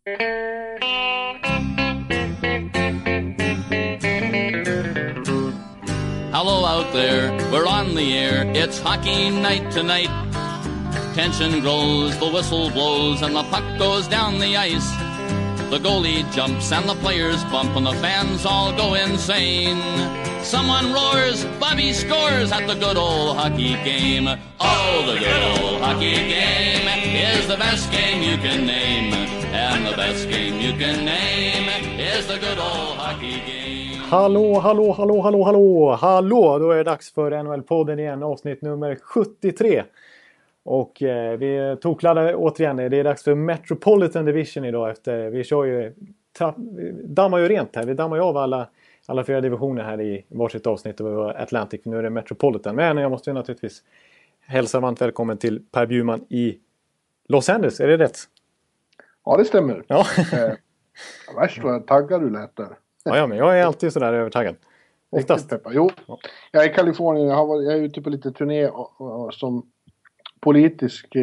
Hello out there, we're on the air, it's hockey night tonight. Tension grows, the whistle blows, and the puck goes down the ice. The goalie jumps and the players bump and the fans all go insane. Someone roars, Bobby scores at the good old hockey game. Oh, the good old hockey game is the best game you can name. And the best game you can name is the good old hockey game. Hallå, då är det dags för NHL-podden igen, avsnitt nummer 73. Och vi tokladdar återigen, det är dags för Metropolitan Division idag efter, vi kör ju, dammar ju rent här, vi dammar ju av alla fyra divisioner här i varsitt avsnitt av Atlantic, nu är det Metropolitan. Men jag måste ju naturligtvis hälsa varmt välkommen till Per Bjurman i Los Angeles, är det rätt? Ja, det stämmer. Ja. Värst vad taggad du lät där. Ja, men jag är alltid sådär övertaggad. Oftast. Jo, jag är i Kalifornien, jag är ute på lite turné som politisk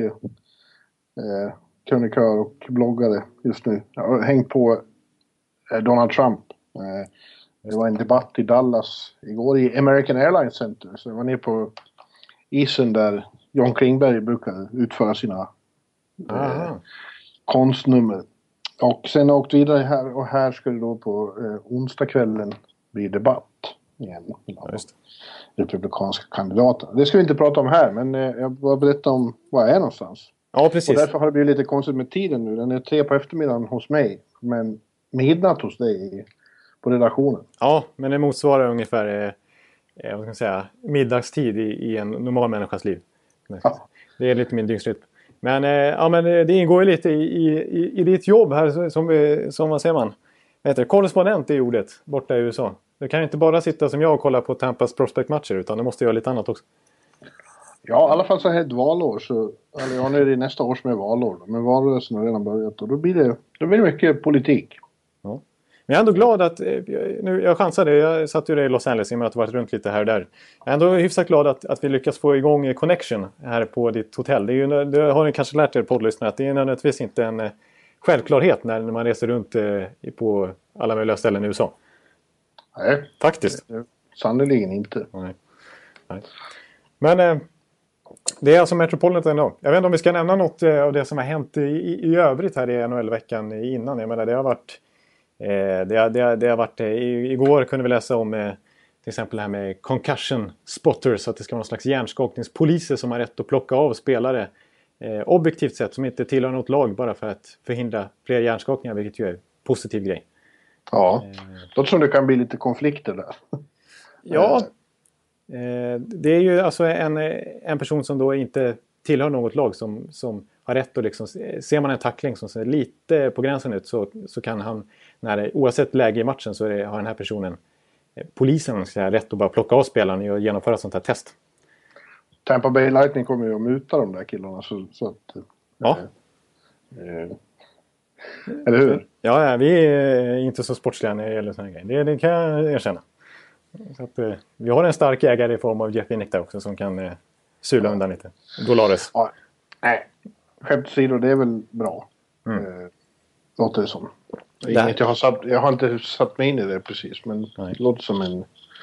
krönikör och bloggare just nu. Jag har hängt på Donald Trump. Det var en debatt i Dallas igår i American Airlines Center. Så jag var nere på isen där John Klingberg brukar utföra sina konstnummer. Och sen åkt vidare här, och här ska det då på onsdagskvällen bli debatt igen. Just det. Republikanska kandidater. Det ska vi inte prata om här, men jag bara berätta om var jag är någonstans. Ja, precis. Och därför har det blivit lite konstigt med tiden nu. Den är 3 på eftermiddagen hos mig, men midnatt hos dig på redaktionen. Ja, men det motsvarar ungefär vad ska man säga, middagstid i en normal människas liv. Ja. Det är lite min dygnsrytm. Men, men det ingår ju lite i ditt jobb här som vad säger man? Korrespondent är ordet borta i USA. Du kan inte bara sitta som jag och kolla på Tampas prospect-matcher, utan du måste göra lite annat också. Ja, i alla fall så här ett valår. Eller nu är det nästa år som är valår. Men valrörelsen har redan börjat och då blir det mycket politik. Ja. Men jag är ändå glad att, jag chansade, jag satt ju i Los Angeles i och med att jag varit runt lite här och där. Jag är ändå hyfsat glad att vi lyckas få igång connection här på ditt hotell. Det har ni kanske lärt er poddlyssnare att det är nödvändigtvis inte en självklarhet när man reser runt på alla möjliga ställen i USA. Nej, faktiskt. Sannoliken inte. Nej. Men det är alltså Metropolitan idag. Jag vet inte om vi ska nämna något av det som har hänt i övrigt här i NHL-veckan innan. Jag menar, det har varit igår kunde vi läsa om till exempel det här med concussion spotters, att det ska vara någon slags hjärnskakningspoliser som har rätt att plocka av spelare objektivt sett som inte tillhör något lag bara för att förhindra fler hjärnskakningar, vilket ju är en positiv grej. Ja, då tror det kan bli lite konflikter där. Ja, det är ju alltså en person som då inte tillhör något lag som har rätt att liksom, ser man en tackling som ser lite på gränsen ut så kan han, oavsett läge i matchen så har den här personen, polisen rätt att bara plocka av spelaren och genomföra sånt här test. Tampa Bay Lightning kommer ju att muta de där killarna så att... Ja. Eller hur? Ja, vi är inte så sportsliga när det gäller sådana grejer. Det kan jag erkänna. Så att, vi har en stark ägare i form av Jeff Innick där också som kan sula undan lite. Dolores. Ja, nej. Skämt åsido, det är väl bra. Låter det som. Inget jag har inte satt mig in i det precis, men det låter som en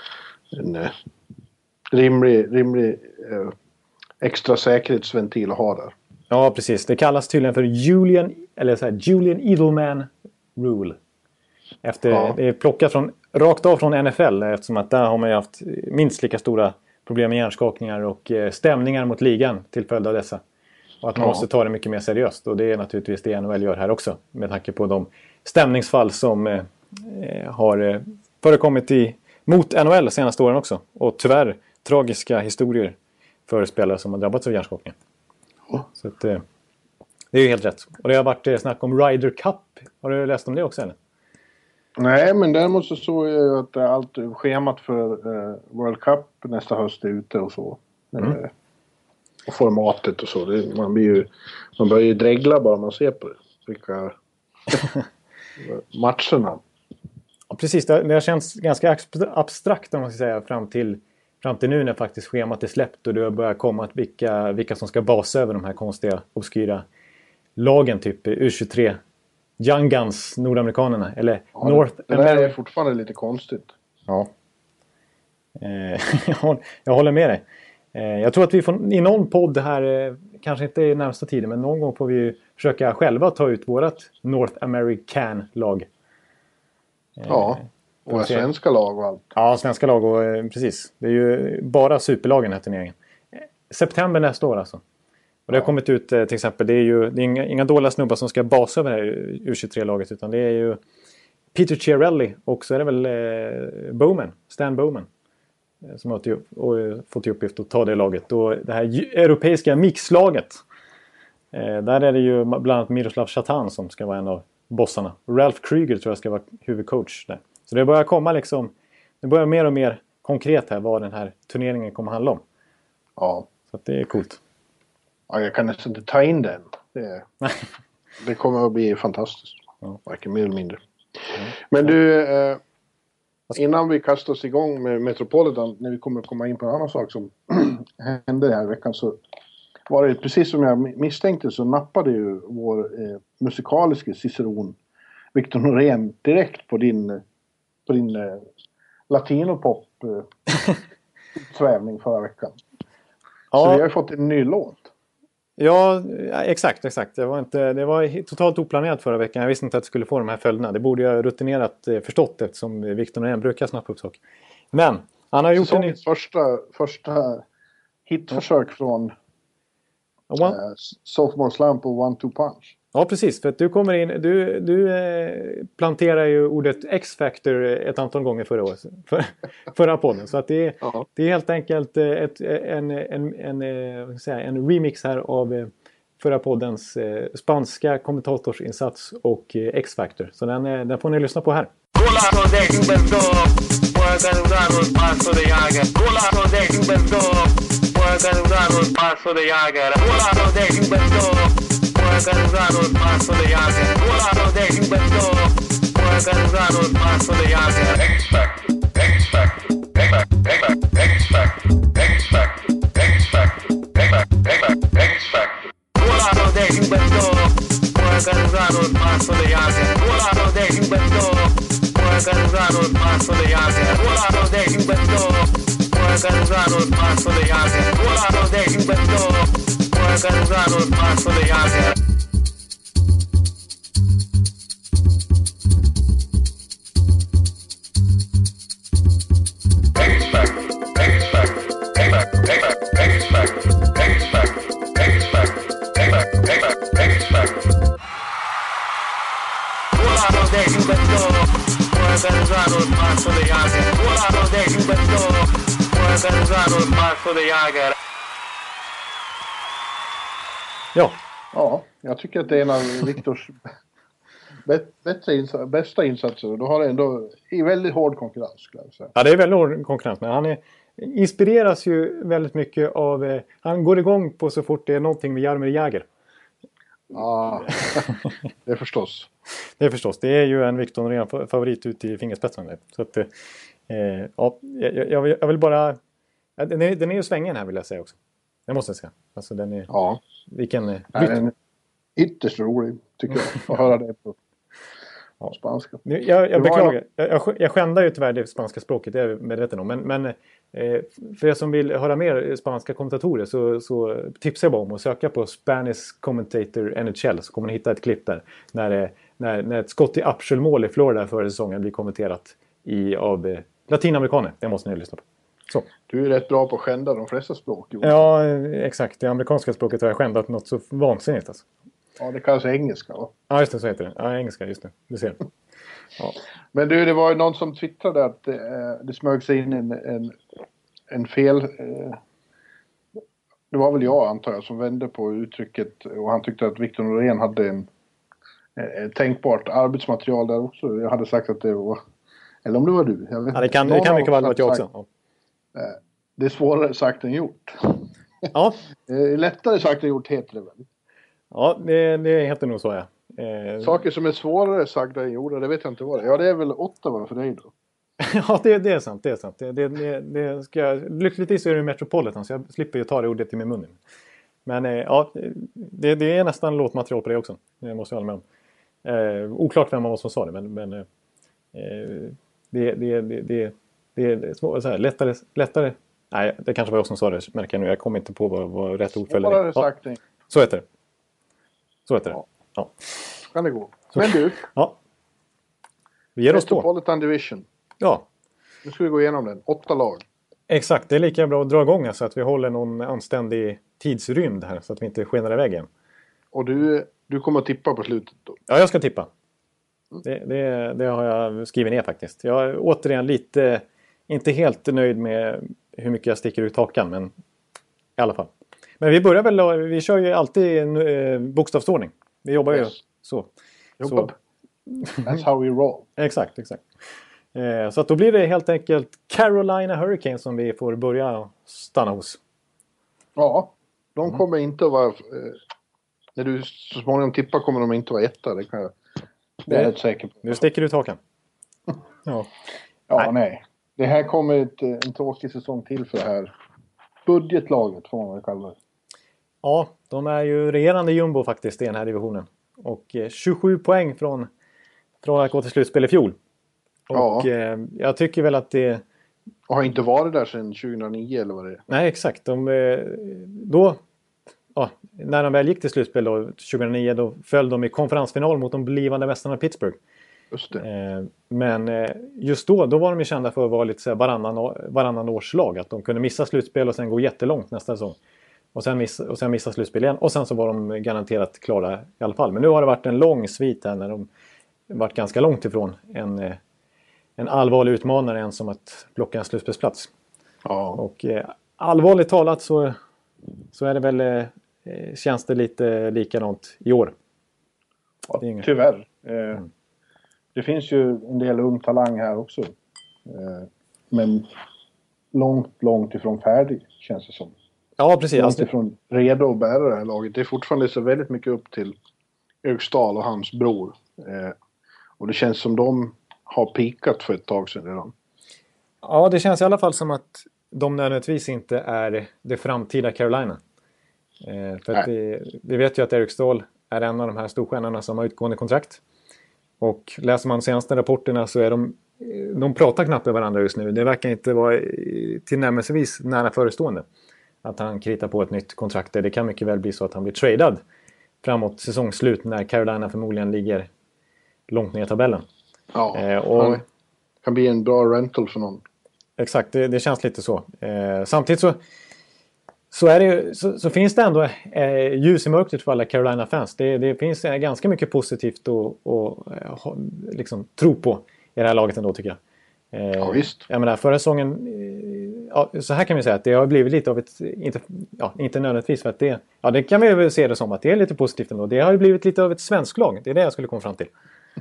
rimlig extra säkerhetsventil att ha där. Ja, precis. Det kallas tydligen för Julian Edelman Rule. Det är plockat rakt av från NFL, eftersom att där har man ju haft minst lika stora problem med hjärnskakningar och stämningar mot ligan till följd av dessa. Och att man måste ta det mycket mer seriöst. Och det är naturligtvis det NHL gör här också. Med tanke på de stämningsfall som har förekommit mot NHL de senaste åren också. Och tyvärr tragiska historier för spelare som har drabbats av hjärnskakningar. Så att, det är ju helt rätt. Och det har varit snack om Ryder Cup. Har du läst om det också eller? Nej, men däremot så såg jag att allt schemat för World Cup nästa höst är ute och så. Och formatet och så. Man börjar ju dregla bara man ser på det. Vilka matcherna. Ja, precis. Det har känts ganska abstrakt om man ska säga fram till nu när faktiskt schemat är släppt och det börjar komma att vilka som ska basa över de här konstiga, obskyra lagen, typ U23 Young Guns, nordamerikanerna. Eller Ja, North det där är fortfarande lite konstigt. Ja. Jag håller med dig. Jag tror att vi får i någon podd här, kanske inte i närmsta tiden, men någon gång får vi försöka själva ta ut vårat North American-lag. Ja, och svenska lag och allt. Ja, svenska lag och precis. Det är ju bara superlagen den här turneringen. September nästa år alltså. Och det har kommit ut till exempel, det är inga dåliga snubbar som ska basa över det här U23-laget, utan det är ju Peter Chiarelli och så är det väl Bowman, Stan Bowman, som har fått i uppgift att ta det laget. Och det här europeiska mixlaget, där är det ju bland annat Miroslav Chatan som ska vara en av bossarna. Ralph Kruger tror jag ska vara huvudcoach där. Så det börjar komma liksom, det börjar mer och mer konkret här vad den här turneringen kommer handla om. Ja. Så att det är coolt. Ja, jag kan nästan inte ta in den. Det kommer att bli fantastiskt. Ja. Varken mer eller mindre. Men du, innan vi kastar oss igång med Metropolitan, när vi kommer att komma in på en annan sak som hände den här veckan, så var det precis som jag misstänkte, så nappade ju vår musikaliska ciceron Victor Norén direkt på din latinopop svävning förra veckan. Ja. Så vi har fått en ny låt. Ja, exakt. Det var totalt oplanerat förra veckan. Jag visste inte att det skulle få de här följderna. Det borde jag rutinerat förstått, eftersom Victor Norén brukar snappa upp saker. Men han har gjort en första hitförsök från Sophomore Slump och 1-2 Punch. Ja, precis. För att du kommer in, du planterar ju ordet X-Factor ett antal gånger förra podden. Så att det är helt enkelt en remix här av förra poddens spanska kommentatorsinsats och X-Factor. Så den får ni lyssna på här. Organizado el paso de Jagger, volado de inventor. Organizado el paso de Jagger. X-Factor, X-Factor, X-Factor, X-Factor, X-Factor, X-Factor, X-Factor. Volado de inventor. Organizado el paso de Jagger, volado de inventor. Organizado el paso de Jagger, volado de inventor. Organizado el paso de Jagger, volado de inventor. Organizado el paso de Jagger. Volado de inventor. Organizado el paso de Jagger. Volado de inventor. Organizado el paso de Jagger. Ja, jag tycker att det är en av Viktors bästa insatser. Och då har det ändå i väldigt hård konkurrens, skulle jag säga. Ja, det är väldigt hård konkurrens. Men han inspireras ju väldigt mycket av... han går igång på så fort det är någonting med Jaromir Jagr. Ja, det är förstås. Det är förstås. Det är ju en Victor Norén favorit ut i fingerspetsen. Så att, ja, jag vill bara... Den är ju svängen här, vill jag säga också. Det måste jag säga. Alltså den är... Ja. Vilken... Den är ytterst rolig, tycker jag. Att höra det på spanska. Jag beklagar. Jag skändar ju tyvärr det spanska språket, det är jag medveten om. Men för er som vill höra mer spanska kommentatorer så tipsar jag bara om att söka på Spanish Commentator NHL, så kommer ni hitta ett klipp där. När ett skott i Apshelmål i Florida förra säsongen blir kommenterat av latinamerikaner. Det måste ni lyssna på. Så. Du är rätt bra på att skända de flesta språk. Ja, exakt. Det amerikanska språket har jag skändat något så vansinnigt. Alltså. Ja, det kallas engelska, va? Ja, just det, så heter det. Ja, engelska, just det. Du ser. Ja. Men du, det var ju någon som twittrade att det smög sig in en fel... det var väl jag, antar jag, som vände på uttrycket. Och han tyckte att Victor Norén hade en tänkbart arbetsmaterial där också. Jag hade sagt att det var... Eller om det var du. Jag vet Ja, det kan mycket väl vara jag också. Ja. Det är svårare sagt än gjort. Ja. Lättare sagt än gjort heter det väl? Ja, det heter nog så, ja. Saker som är svårare sagda än gjorda, det vet jag inte vad det är. Ja, det är väl Ottawa för dig då. Ja, det är sant. Det är sant. Det ska jag... Lyckligtvis är det Metropolitan, så jag slipper ju ta det ordet i min mun. Men ja, det är nästan låtmaterial på det också. Det måste jag hålla med om. Oklart vem av oss som sa det, men det är så här, lättare. Nej, det kanske var jag som sa det, märker jag nu. Jag kommer inte på vad rätt ord följer. Ja, så heter det. Ja. Kan det gå. Men du. Ja. Vi ger oss på. Metropolitan Division. Ja. Nu ska vi gå igenom den. 8 lag. Exakt, det är lika bra att dra igång så att vi håller någon anständig tidsrymd här så att vi inte skenar iväg igen. Och du kommer att tippa på slutet då? Ja, jag ska tippa. Det har jag skrivit ner faktiskt. Jag är återigen inte helt nöjd med hur mycket jag sticker ut hakan, men i alla fall. Men vi kör ju alltid en bokstavsordning. Vi jobbar ju så. That's how we roll. Exakt. Så att då blir det helt enkelt Carolina Hurricanes som vi får börja stanna hos. Ja, de kommer inte att vara... när du så småningom tippar kommer de inte att vara etta. Det kan jag vara rätt säker på. Nu sticker du ut hakan. Nej. Det här kommer en tråkig säsong till för det här budgetlaget, får man väl kalla det. Ja, de är ju regerande jumbo faktiskt i den här divisionen. Och 27 poäng från att gå till slutspel i fjol. Och jag tycker väl att det... Och har inte varit där sedan 2009 eller vad det är. Nej, exakt. När de väl gick till slutspel då, 2009, då föll de i konferensfinal mot de blivande mästarna Pittsburgh. Just det. Men just då var de ju kända för att vara lite så här varannan års lag. Att de kunde missa slutspel och sen gå jättelångt nästa säsong. Och sen missa slutspel igen. Och sen så var de garanterat klara i alla fall. Men nu har det varit en lång svit här när de varit ganska långt ifrån en allvarlig utmanare än som att plocka en slutspelsplats. Ja. Och allvarligt talat så är det väl känns det lite likadant i år. Ja, tyvärr. Det finns ju en del ung talang här också. Men långt ifrån färdig, känns det som. Ja, precis. Långt ifrån redo att bära det här laget. Det är fortfarande så väldigt mycket upp till Eriksdal och hans bror. Och det känns som de har pikat för ett tag sedan redan. Ja, det känns i alla fall som att de nödvändigtvis inte är det framtida Carolina. För att vi vet ju att Eriksdal är en av de här storstjärnorna som har utgående kontrakt. Och läser man de senaste rapporterna så är de pratar knappt med varandra just nu. Det verkar inte vara tillnärmelsevis nära förestående att han kritar på ett nytt kontrakt. Det kan mycket väl bli så att han blir tradad framåt säsongsslut när Carolina förmodligen ligger långt ner i tabellen. Ja, och kan bli en bra rental för någon. Exakt, det känns lite så. Samtidigt så är det så finns det ändå ljus i mörkret för alla Carolina-fans. Det finns ganska mycket positivt att liksom tro på i det här laget ändå, tycker jag. Ja, visst. Jag menar, förra säsongen, så här kan vi säga att det har blivit lite av ett, inte nödvändigtvis för att det kan vi väl se det som att det är lite positivt ändå. Det har ju blivit lite av ett svensk lag. Det är det jag skulle komma fram till.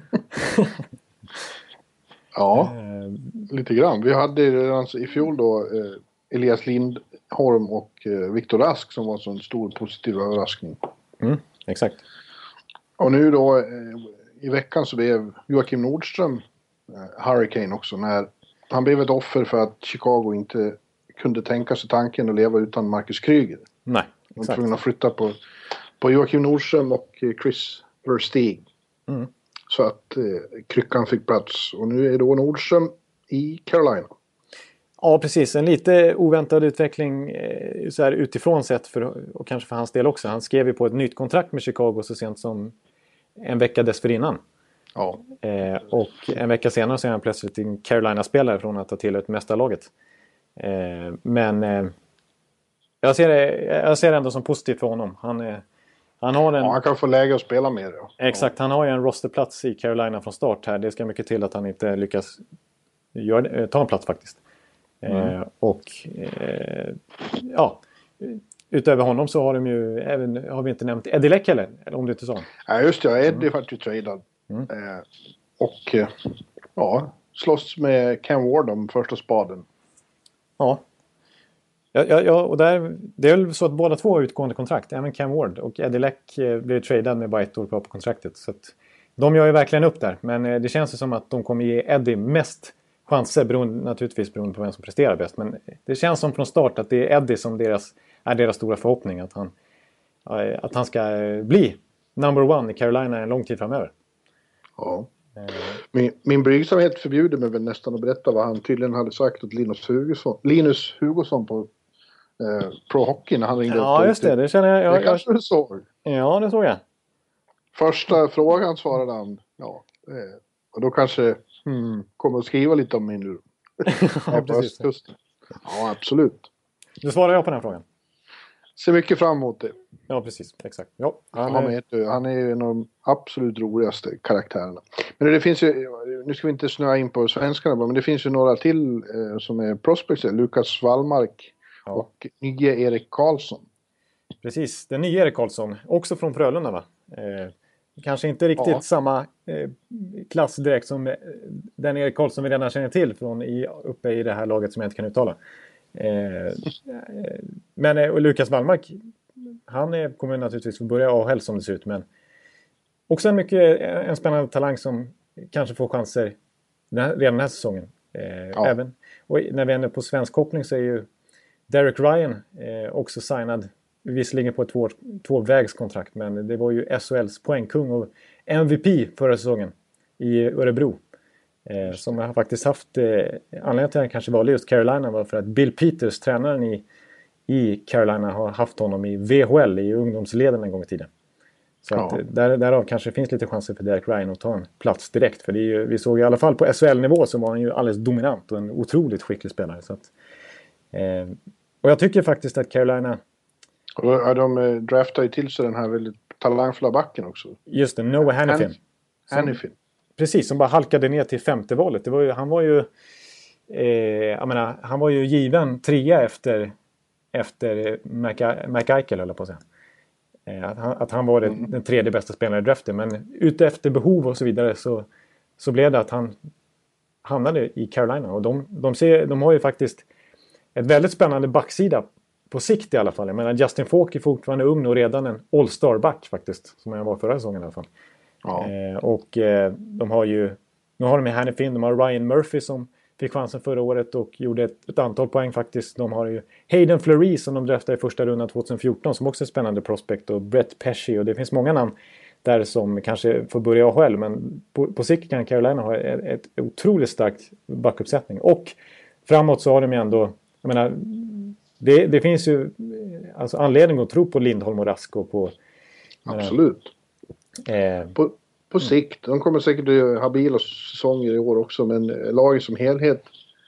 Ja, lite grann. Vi hade redan i fjol då Elias Lindholm och Viktor Rask som var en sån stor positiv överraskning. Exakt. Och nu då i veckan så blev Joakim Nordström Hurricane också, när han blev ett offer för att Chicago inte kunde tänka sig tanken att leva utan Marcus Kryger. Nej, exakt. De var tvungna att flytta på Joakim Nordström och Chris Versteeg. Så att kryckan fick plats. Och nu är då Nordström i Carolina. Ja, precis. En lite oväntad utveckling så här utifrån sett och kanske för hans del också. Han skrev ju på ett nytt kontrakt med Chicago så sent som en vecka dessförinnan. Ja. Och en vecka senare så är han plötsligt en Carolina-spelare från att ta till ett mästarlaget. Men jag ser det ändå som positivt för honom. Han kan få läge att spela med det. Ja. Exakt, han har ju en rosterplats i Carolina från start här. Det ska mycket till att han inte lyckas ta en plats faktiskt. Utöver honom så har de ju även, har vi inte nämnt Eddie Leck heller, eller om du inte sa. Ja, just det. Eddie var ju tradad. Slåss med Ken Ward om första spaden. Ja. Och det är väl så att båda två har utgående kontrakt. Även Ken Ward och Eddie Leck blev tradad med bara ett år på kontraktet. Så att de gör ju verkligen upp där. Men det känns ju som att de kommer ge Eddie mest chanser, naturligtvis beroende på vem som presterar bäst. Men det känns som från start att det är Eddie som är deras stora förhoppning. Att han ska bli number one i Carolina en lång tid framöver. Ja. Min blygsamhet förbjuder mig väl nästan att berätta vad han tydligen hade sagt åt Linus Hugosson på Pro Hockey när han ringde upp. Ja, just det. Det känner jag. Det kanske du såg. Ja, det såg jag. Första frågan svarade han. Ja, och då kanske kommer att skriva lite om mig nu. Ja, precis. Ja, absolut. Du svarar jag på den frågan. Ser mycket fram emot det. Ja, precis. Exakt. Ja, han är ju en av de absolut roligaste karaktärerna. Men det finns ju, nu ska vi inte snöa in på svenskarna, men det finns ju några till som är prospects. Lukas Wallmark och nye Erik Karlsson. Precis, den nya Erik Karlsson. Också från Frölunda, va? Kanske inte riktigt samma klass direkt som den Erik Karlsson vi redan känner till från uppe i det här laget som jag inte kan uttala. Men Lukas Wallmark, han kommer naturligtvis få börja AHL som det ser ut, men också en spännande talang som kanske får chanser redan den här säsongen. Även, och när vi är på svensk koppling så är ju Derek Ryan också signad, visserligen på ett tvåvägskontrakt, men det var ju SHLs poängkung och MVP förra säsongen i Örebro. Som jag har faktiskt haft anledning till att han kanske valde just Carolina var för att Bill Peters, tränaren i Carolina, har haft honom i VHL i ungdomsleden en gång i tiden. Så att därav kanske det finns lite chanser för Derek Ryan att ta en plats direkt. För det är ju, vi såg i alla fall på SHL-nivå så var han ju alldeles dominant och en otroligt skicklig spelare. Så att, och jag tycker faktiskt att Carolina... Och de draftar ju till sig den här väldigt talangfulla backen också. Just det, Noah Hannifin. Precis, som bara halkade ner till 5:e valet. Han var ju given 3 efter McEichel, höll jag på att säga. Att han var den 3:e bästa spelaren i draften. Men utefter behov och så vidare så blev det att han hamnade i Carolina. Och de har ju faktiskt ett väldigt spännande backsida på sikt i alla fall. Jag menar, Justin Falk är fortfarande ung och redan en all-star-back faktiskt. Som jag var förra säsongen i alla fall. Ja. De har ju... Nu har de med Hannifin, de har Ryan Murphy som fick chansen förra året och gjorde ett antal poäng faktiskt. De har ju Hayden Fleury som de draftade i första rundan 2014 som också är spännande prospect, och Brett Pesci, och det finns många namn där som kanske får börja AHL, men på sikt kan Carolina ha ett otroligt starkt backuppsättning. Och framåt så har de ju ändå, jag menar, det finns ju alltså anledning att tro på Lindholm och Rask och på... Absolut. På sikt. De kommer säkert ha habila säsonger i år också, men laget som helhet,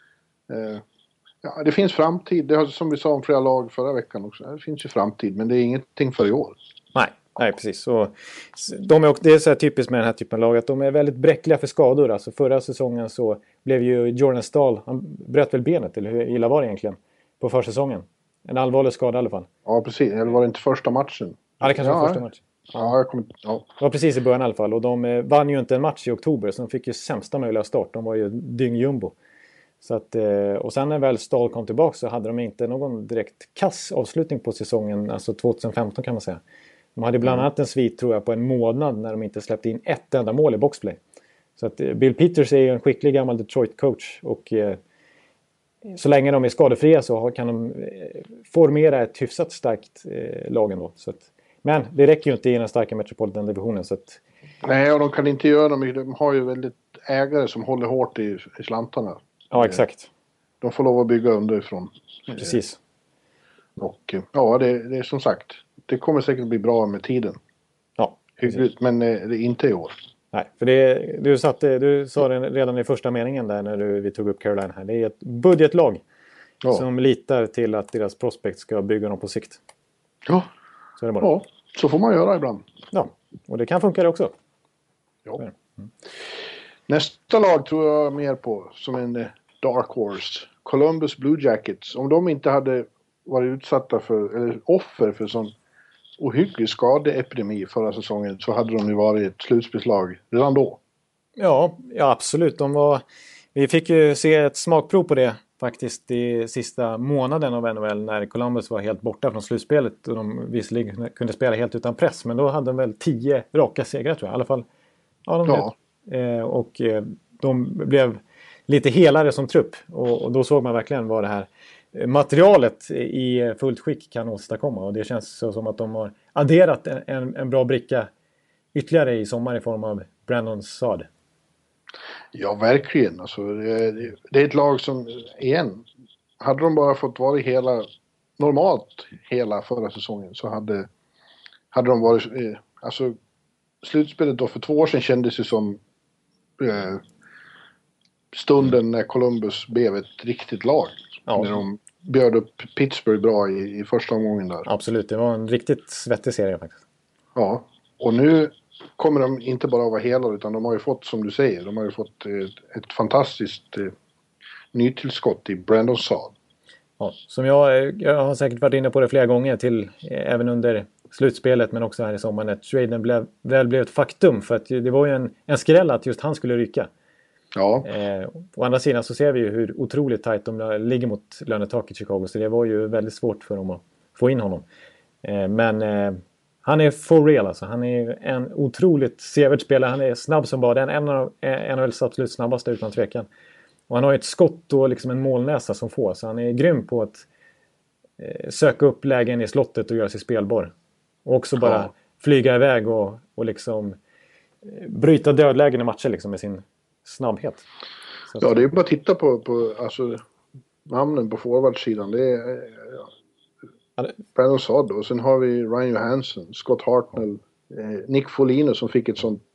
det finns framtid. Det har, som vi sa om flera lag förra veckan också, det finns ju framtid, men det är ingenting för i år. Nej, precis. Och det är så här typiskt med den här typen av lag att de är väldigt bräckliga för skador. Alltså förra säsongen så blev ju Jordan Stahl, han bröt väl benet, eller hur illa var det egentligen på försäsongen? En allvarlig skada i alla fall. Ja, precis. Eller var det inte första matchen? Ja, det kanske var första matchen. Ja. Det var precis i början i alla fall. Och de vann ju inte en match i oktober, så de fick ju sämsta möjliga start. De var ju dyngjumbo. Så att, och sen när väl Stahl kom tillbaka så hade de inte någon direkt kass avslutning på säsongen, alltså 2015 kan man säga. De hade bland annat en svit, tror jag, på en månad när de inte släppte in ett enda mål i boxplay. Så att Bill Peters är ju en skicklig gammal Detroit-coach, och så länge de är skadefria så kan de formera ett hyfsat starkt lag ändå. Så att, men det räcker ju inte i den starka Metropolitan-divisionen. Så att... Nej, och de kan inte göra dem. De har ju väldigt ägare som håller hårt i slantarna. Ja, exakt. De får lov att bygga underifrån. Precis. Och ja, det är som sagt, det kommer säkert bli bra med tiden. Ja, hyggligt, men det är inte i år. Nej, för du sa det redan i första meningen där när vi tog upp Carolina här. Det är ett budgetlag som litar till att deras prospect ska bygga dem på sikt. Ja. Så är det bara. Ja, så får man göra ibland. Ja, och det kan funka det också. Ja. Nästa lag tror jag mer på som en dark horse. Columbus Blue Jackets. Om de inte hade varit utsatta för, eller offer för sån ohygglig skadeepidemi förra säsongen, så hade de ju varit ett slutspelslag redan då. Ja, absolut. Vi fick ju se ett smakprov på det faktiskt i sista månaden av NHL när Columbus var helt borta från slutspelet och de visserligen kunde spela helt utan press, men då hade de väl 10 raka segrar, tror jag. I alla fall. Och de blev lite helare som trupp, och då såg man verkligen vad det här materialet i fullt skick kan åstadkomma, och det känns så som att de har adderat en bra bricka ytterligare i sommar i form av Brandon Saad. Ja, verkligen. Alltså, det är ett lag som, igen, hade de bara fått vara normalt hela förra säsongen så hade de varit, alltså slutspelet då för 2 år sedan kändes det som stunden när Columbus blev ett riktigt lag. Ja. När de bjöd upp Pittsburgh bra i första omgången där. Absolut, det var en riktigt svettig serie faktiskt. Ja, och nu kommer de inte bara vara hela utan de har ju fått, som du säger, de har ju fått ett fantastiskt nytillskott i Brandon Saad. Ja, som jag har säkert varit inne på det flera gånger till även under slutspelet men också här i sommaren att traden blev ett faktum för att det var ju en skräll att just han skulle ryka. Ja. Å andra sidan så ser vi ju hur otroligt tajt de ligger mot lönetaket i Chicago så det var ju väldigt svårt för dem att få in honom. Men han är for real alltså. Han är en otroligt sevärd spelare. Han är snabb som bara den. En av NHLs absolut snabbaste utan tvekan. Och han har ett skott och liksom en målnäsa som får. Så han är grym på att söka upp lägen i slottet och göra sig spelbar. Och också bara flyga iväg och liksom bryta dödlägen i matcher liksom med sin snabbhet. Så ja, det är bara att titta på alltså, namnen på forwardsidan. Det är Brandon Saad och sen har vi Ryan Johansson, Scott Hartnell, Nick Foligno som fick ett sånt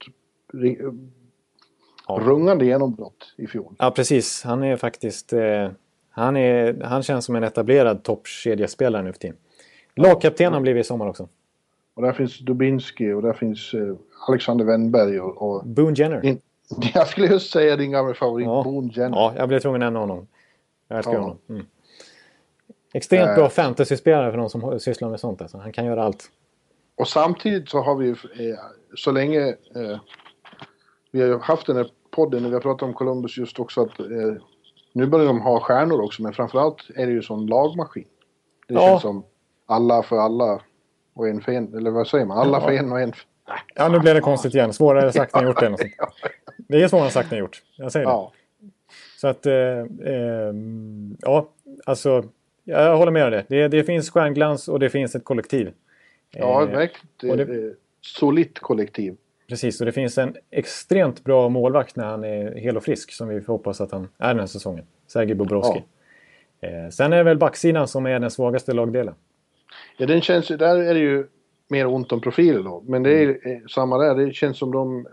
rungande genombrott i fjol. Ja, precis. Han är faktiskt han känns som en etablerad toppkedjespelare nu för tiden. Lagkapten har blivit i sommar också. Och där finns Dubinsky och där finns Alexander Wennberg och Boone Jenner. Jag skulle just säga din gamla favorit, Boone Jenner. Ja, jag blev tvungen att nämna honom. Jag älskar honom. Mm. Extremt bra fantasy-spelare för de som sysslar med sånt. Alltså. Han kan göra allt. Och samtidigt så har vi så länge vi har haft den här podden när vi har pratat om Columbus just också att nu börjar de ha stjärnor också men framförallt är det ju sån lagmaskin. Det känns som alla för alla och en för en, eller vad säger man? Alla för en och en för... Ja, nu blev det konstigt igen. Svårare sagt än gjort det. Det är svårare sagt än gjort. Jag säger det. Så att, ja, alltså, jag håller med dig. Det finns stjärnglans och det finns ett kollektiv. Ja, verkligen. Solitt kollektiv. Precis, och det finns en extremt bra målvakt när han är hel och frisk som vi får hoppas att han är den här säsongen. Sergej Bobrovsky. Ja. Sen är det väl backsidan som är den svagaste lagdelen. Ja, den känns, där är det ju mer ont om profiler då. Men det är samma där. Det känns som de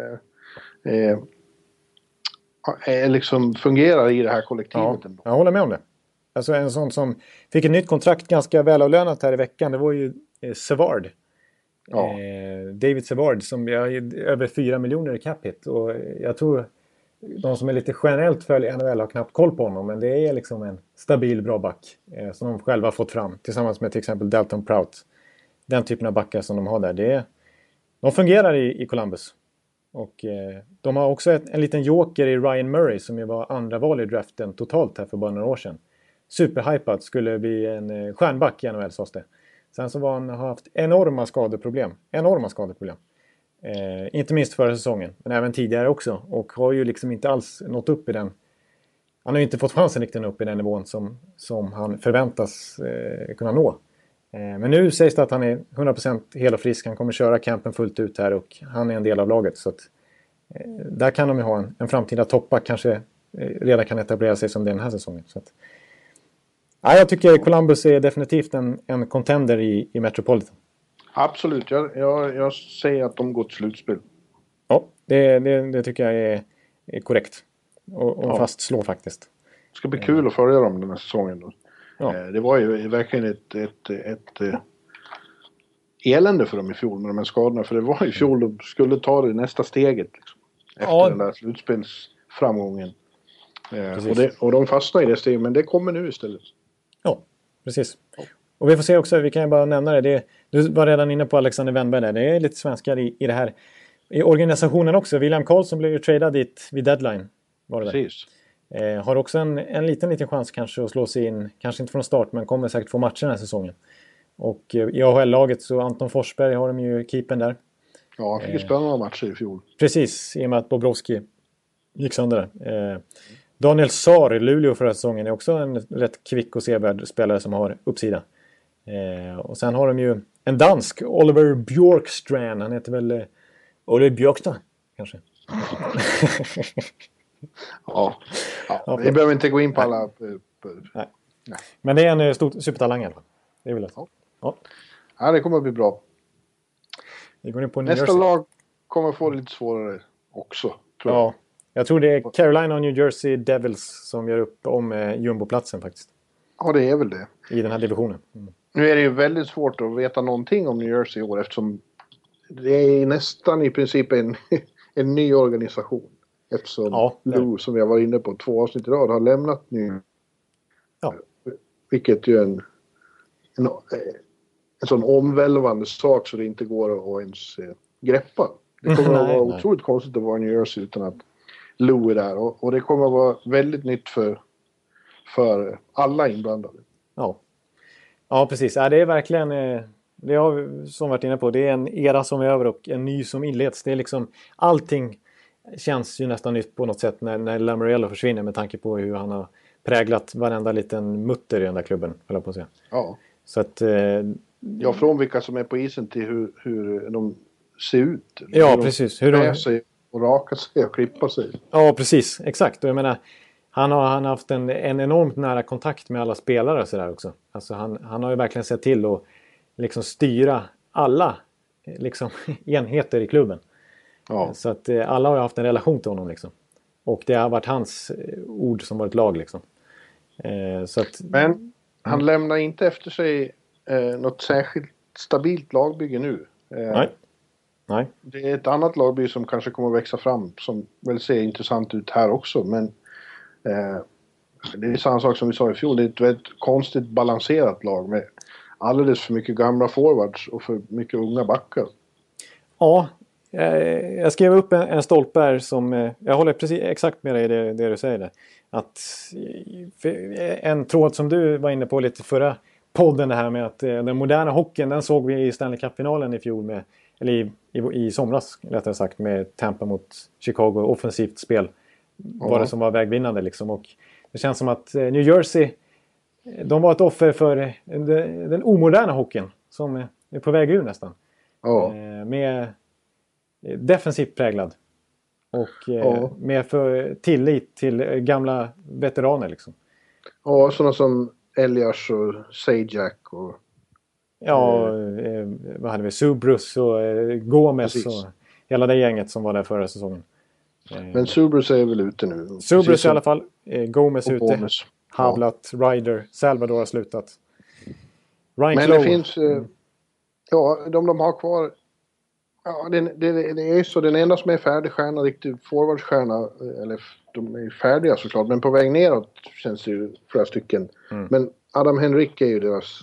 liksom fungerar i det här kollektivet. Ja, jag håller med om det. Alltså en sån som fick ett nytt kontrakt ganska välavlönat här i veckan. Det var ju Savard. Ja. David Savard som över 4 miljoner i cap hit. Och jag tror de som är lite generellt följer NHL har knappt koll på honom. Men det är liksom en stabil bra back som de själva har fått fram. Tillsammans med till exempel Dalton Prout. Den typen av backar som de har där. De fungerar i Columbus. Och de har också en liten joker i Ryan Murray som ju var andra val i draften totalt här för bara några år sedan. Superhypad, skulle bli en stjärnback i NHL sades det. Sen så har haft enorma skadeproblem. Inte minst förra säsongen, men även tidigare också. Och har ju liksom inte alls nått upp i den. Han har ju inte fått chansen riktigt upp i den nivån som han förväntas kunna nå. Men nu sägs det att han är 100% hel och frisk. Han kommer köra campen fullt ut här och han är en del av laget. Så att, där kan de ju ha en framtida toppa. Kanske redan kan etablera sig som den här säsongen. Så att, ja, jag tycker Columbus är definitivt en contender i Metropolitan. Absolut, jag säger att de går till slutspel. Ja, det tycker jag är korrekt. Och fastslår faktiskt. Det ska bli kul att följa dem den här säsongen då. Ja. Det var ju verkligen ett elände för dem i fjol med de här skadorna. För det var i fjol de skulle ta det nästa steget. Liksom, efter den där slutspelsframgången. Och de fastnade i det steget, men det kommer nu istället. Ja, precis. Och vi får se också, vi kan ju bara nämna det. Du var redan inne på Alexander Wennberg där. Det är lite svenskar i det här. I organisationen också. William Karlsson blev ju tradad dit vid deadline. Var det precis. Har också en liten chans kanske att slå sig in. Kanske inte från start, men kommer säkert få matcher den här säsongen. Och i AHL-laget så Anton Forsberg har de ju keepen där. Ja, han fick ju spännande matcher i fjol. Precis, i och med att Bobrovsky gick sönder där. Daniel Saar i Luleå förra säsongen är också en rätt kvick och sevärd spelare som har uppsida. Och sen har de ju en dansk, Oliver Bjorkstrand. Han heter väl Oliver Bjorkstrand. kanske. Ja, vi behöver inte gå in på alla... Nej. Men det är en stor supertalang i alla fall. Det är väl det. Ja, det kommer att bli bra. Vi går in på Nästa lag kommer få det lite svårare också, tror jag. Ja, jag tror det är Carolina och New Jersey Devils som gör upp om jumboplatsen faktiskt. Ja, det är väl det. I den här divisionen. Mm. Nu är det ju väldigt svårt att veta någonting om New Jersey i år eftersom det är nästan i princip en ny organisation. Eftersom Lou, som jag var inne på 2 avsnitt i rad, har lämnat nu. Ja. Vilket ju är en sån omvälvande sak så det inte går att ens greppa. Det kommer att vara otroligt konstigt att vara i New Jersey utan att Lou är där. Och det kommer att vara väldigt nytt för alla inblandade. Ja, precis. Det är verkligen, det har vi som varit inne på, det är en era som är över och en ny som inleds. Det är liksom, allting känns ju nästan nytt på något sätt när Lamoriello försvinner med tanke på hur han har präglat varenda liten mutter i den där klubben, höll jag på att säga. Ja. Så att... från vilka som är på isen till hur de ser ut. Ja, precis. Hur de sig och raka sig och klippa sig. Ja, precis. Exakt. Och jag menar, han har haft en enormt nära kontakt med alla spelare och sådär också. Alltså han har ju verkligen sett till att liksom styra alla liksom, enheter i klubben. Ja. Så att alla har haft en relation till honom liksom. Och det har varit hans ord som varit lag liksom. Så att, men han lämnar inte efter sig något särskilt stabilt lagbygge nu. Nej. Det är ett annat lagbygge som kanske kommer att växa fram som väl ser intressant ut här också. Men det är samma sak som vi sa i fjol. Det är ett väldigt konstigt balanserat lag med alldeles för mycket gamla forwards och för mycket unga backar. Ja, jag skrev upp en stolpe här som... Jag håller precis exakt med dig i det du säger där. Att en tråd som du var inne på lite förra podden, det här med att den moderna hockeyn, den såg vi i Stanley Cup-finalen i fjol eller i somras rättare sagt, med Tampa mot Chicago, offensivt spel var det som var vägvinnande liksom. Och det känns som att New Jersey, de var ett offer för den omoderna hockeyn som är på väg ur nästan. Med defensivt präglad och med för tillit till gamla veteraner liksom. Ja, sådana som Elias och Sajak och... vad hade vi? Subrus och Gomez precis. Och hela det gänget som var där förra säsongen. Men Subrus är väl ute nu? Subrus i alla fall. Gomez ute. Havlat, Ryder, Salvador har slutat. Ryan men Clough. Det finns... de har kvar... Ja, det är så. Den enda som är färdig stjärna, riktig forwardstjärna, eller de är färdiga såklart, men på väg neråt känns det ju flera stycken. Men Adam Henrik är ju deras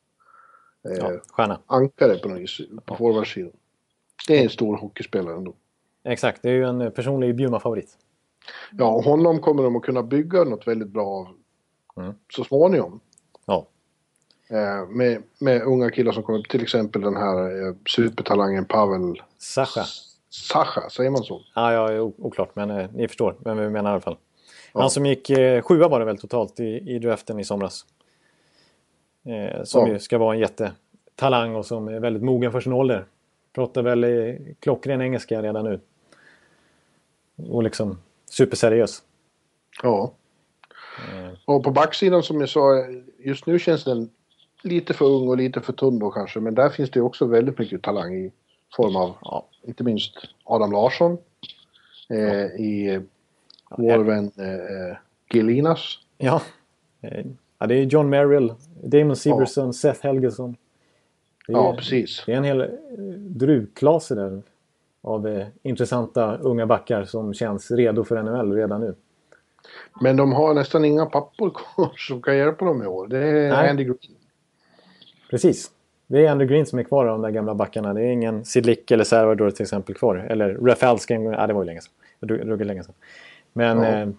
ankare på något vis, på forwardsidan. Det är en stor hockeyspelare ändå. Exakt, det är ju en personlig Bjurman-favorit. Ja, och honom kommer de att kunna bygga något väldigt bra av så småningom. Ja. Med unga killar som kommer, till exempel den här supertalangen Pavel Sacha, säger man så? Ja, oklart, men ni förstår vem vi menar i alla fall. Han som gick 7 var det väl totalt i draften i somras. Som ju ska vara en jättetalang och som är väldigt mogen för sin ålder. Pratar väl klockren engelska redan nu. Och liksom superseriös. Ja. Och på backsidan som jag sa, just nu känns den lite för ung och lite för tunn då kanske. Men där finns det också väldigt mycket talang i form av, inte minst Adam Larsson. I vår vän Gelinas. Ja, det är John Merrill, Damon Severson, Seth Helgeson. Precis. Det är en hel druvklass där av intressanta unga backar som känns redo för NHL redan nu. Men de har nästan inga pappor kvar som kan hjälpa dem i år. Det är Andy Green. Precis. Det är Andy Green som är kvar av de där gamla backarna. Det är ingen Sidlick eller Salvador till exempel kvar. Eller Rafalsken. Det var ju länge sedan. Det drog länge sedan. Men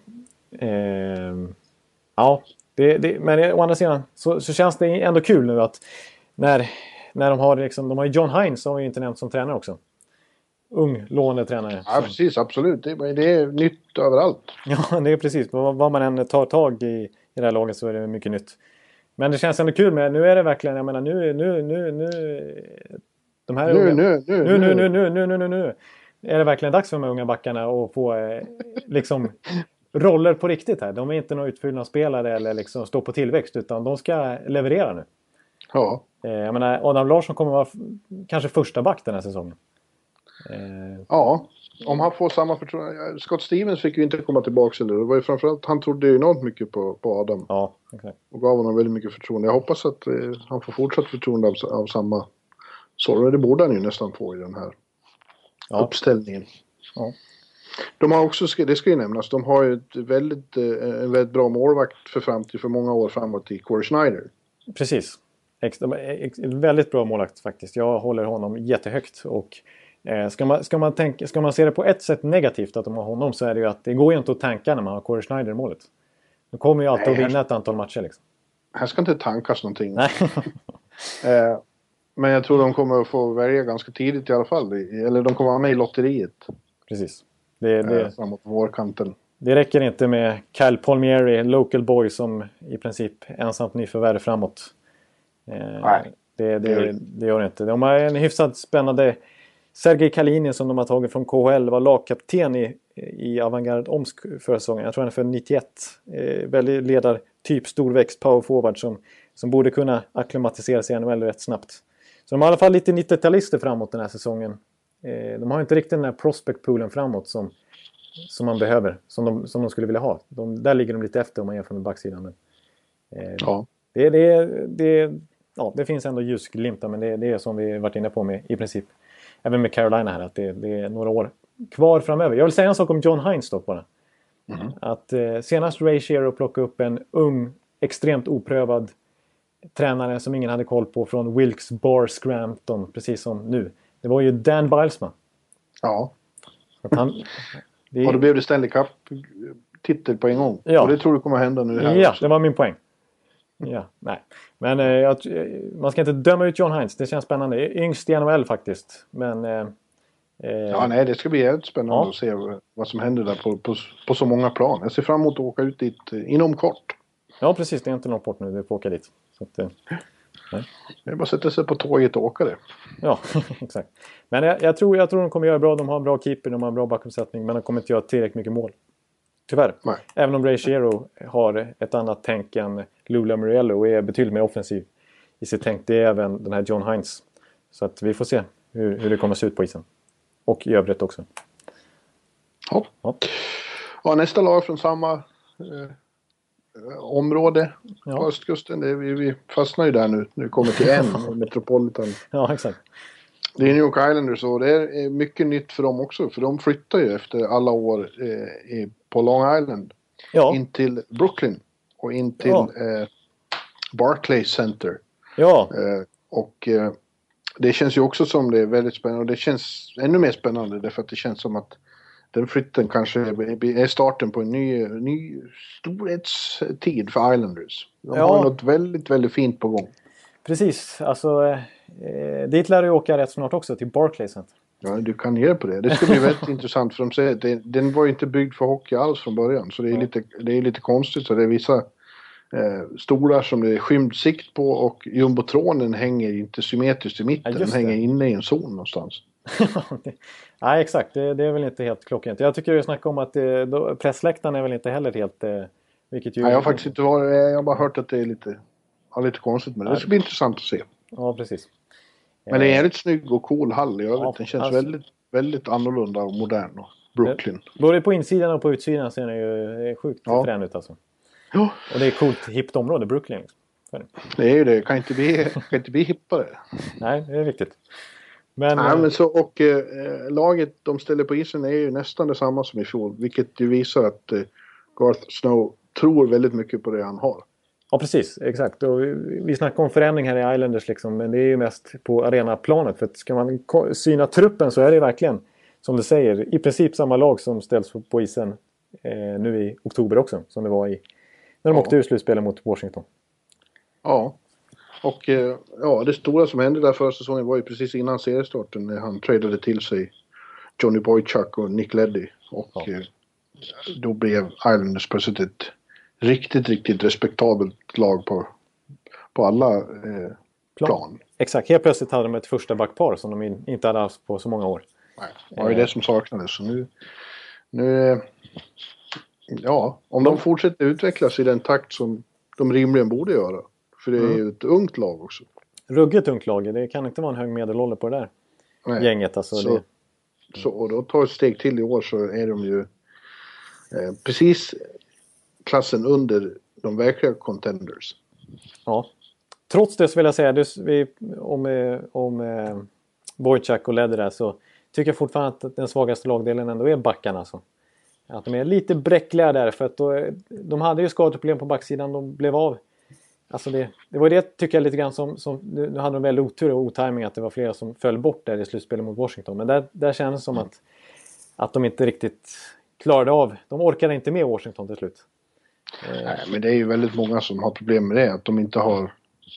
men å andra sidan så känns det ändå kul nu att när de har liksom, de har ju John Hines som har ju inte nämnt som tränare också. Ung lånetränare. Ja, precis, absolut. Det är nytt överallt. Ja, det är precis. Vad man än tar tag i det här laget så är det mycket nytt. Men det känns ändå kul med, nu är det verkligen, jag menar nu de här nu. är det verkligen dags för de unga backarna att få liksom roller på riktigt här. De är inte några utfyllnadsspelare eller liksom stå på tillväxt, utan de ska leverera nu. Ja. Jag menar, Adam Larsson kommer vara kanske första back den här säsongen. Ja, om han får samma förtroende. Scott Stevens fick ju inte komma tillbaka. Eller? Det var ju framförallt, han trodde ju enormt mycket på Adam. Ja, exakt. Och gav honom väldigt mycket förtroende. Jag hoppas att han får fortsatt förtroende av samma sort. Det borde han ju nästan få i den här uppställningen. Ja. De har också, det ska ju nämnas, de har ju en väldigt bra målvakt för framtid för många år framåt i Corey Schneider. Precis. Väldigt bra målvakt faktiskt. Jag håller honom jättehögt. Och ska man se det på ett sätt negativt att de har honom, så är det ju att det går ju inte att tanka när man har Corey Schneider i målet. De kommer ju alltid att vinna ett antal matcher liksom. Här ska inte tankas någonting. Nej. Men jag tror de kommer att få välja ganska tidigt i alla fall. Eller de kommer att vara med i lotteriet. Precis. Framåt vårkanten. Det räcker inte med Kyle Palmieri, local boy, som i princip ensamt nyförvärv framåt. Nej. Det gör det inte. De har en hyfsat spännande Sergej Kalinin som de har tagit från KHL, var lagkapten i Avantgarde Omsk förra säsongen. Jag tror han är för 91. Väldigt ledartyp, storväxt powerforward som borde kunna akklimatisera sig ännu rätt snabbt. Så de har i alla fall lite 90-talister framåt den här säsongen. De har inte riktigt den här prospect-poolen framåt som man behöver, som de skulle vilja ha. Där ligger de lite efter om man jämför med backsidan. Men, ja. Det finns ändå ljusglimtar, men det är som vi varit inne på med i princip. Även med Carolina här, att det är några år kvar framöver. Jag vill säga en sak om John Hines dock bara. Mm. Att senast Ray Shero plockade upp en ung, extremt oprövad tränare som ingen hade koll på från Wilkes-Barre Scranton, precis som nu. Det var ju Dan Bilesman. Ja. Och då blev det Stanley Cup-titel på en gång. Ja. Och det tror du kommer hända nu här Ja, också. Det var min poäng. Ja, nej. Men man ska inte döma ut John Hines. Det känns spännande. Yngst i NHL faktiskt. Men... det ska bli jävligt spännande att se vad som händer där på så många plan. Jag ser fram emot att åka ut dit inom kort. Ja, precis. Det är inte långt bort nu. Vi får åka dit. Så att, det är bara att sätta sig på tåget och åka det. Ja, exakt. Men jag tror de kommer göra bra. De har en bra keeper, de har en bra backuppsättning. Men de kommer inte göra tillräckligt mycket mål. Tyvärr. Nej. Även om Ray Shero har ett annat tänk än Lou Lamoriello och är betydligt mer offensiv i sitt tänk. Det är även den här John Hines. Så att vi får se hur det kommer att se ut på isen. Och i övrigt också. Ja, nästa lag från samma område på östkusten. Vi fastnar ju där nu. Nu kommer till en Metropolitan. Ja, exakt. Det är New York Islanders och det är mycket nytt för dem också. För de flyttar ju efter alla år på Long Island. Ja. In till Brooklyn. Och in till Barclays Center. Ja. Det känns ju också som det är väldigt spännande. Och det känns ännu mer spännande därför att det känns som att den flytten kanske är starten på en ny storhetstid för Islanders. De har något väldigt, väldigt fint på gång. Precis. Alltså, dit lär du åka rätt snart också till Barclays Center. Ja, du kan ge på det. Det ska bli väldigt intressant för de säger att den var ju inte byggd för hockey alls från början. Så det är lite konstigt. Så det är vissa stolar som det är skymd sikt på och jumbotronen hänger inte symmetriskt i mitten. Den hänger inne i en zon någonstans. Nej, exakt. Det är väl inte helt klockrent. Jag tycker du snackar om att pressläktaren är väl inte heller helt... Vilket ju... Nej, jag har faktiskt inte varit... Jag har bara hört att det är lite konstigt. Men det ska bli intressant att se. Ja, precis. Men det är en väldigt snygg och cool hall i övrigt. Den känns väldigt, väldigt annorlunda och modern. Och Brooklyn. Både på insidan och på utsidan ser den ju sjukt frän ut alltså. Ja. Och det är coolt hippt område, Brooklyn. Det är ju det. Kan inte bli hippare. Nej, det är viktigt. Men så, och laget de ställer på isen är ju nästan detsamma som i fjol. Vilket ju visar att Garth Snow tror väldigt mycket på det han har. Ja, precis. Exakt. Och vi snackar om förändring här i Islanders liksom, men det är ju mest på arenaplanet. För att ska man syna truppen så är det verkligen, som du säger, i princip samma lag som ställs på isen nu i oktober också. Som det var när de åkte ur slutspelet mot Washington. Ja. Och det stora som hände där förra säsongen var ju precis innan seriestarten när han tradade till sig Johnny Boychuk och Nick Leddy. Och då blev Islanders plötsligt ett riktigt, riktigt respektabelt lag på alla plan. Exakt, helt plötsligt hade de ett första backpar som de inte hade haft på så många år. Nej, det var ju det som saknades. Så nu ja, om de fortsätter utvecklas i den takt som de rimligen borde göra. För det är ju ett ungt lag också. Ruggigt ungt lag. Det kan inte vara en hög medelålder på det där gänget. Alltså, och då tar ett steg till i år så är de ju precis klassen under de verkliga contenders. Ja. Trots det så vill jag säga om Wojciech och Ledder där, så tycker jag fortfarande att den svagaste lagdelen ändå är backarna. Alltså. Att de är lite bräckliga där, för att de hade ju skadeproblem på backsidan, de blev av. Alltså det var det tycker jag lite grann som nu hade de väldigt otur och otiming att det var flera som föll bort där i slutspelet mot Washington. Men där känns det som att de inte riktigt klarade av. De orkade inte med Washington till slut. Nej, men det är ju väldigt många som har problem med det. Att de inte har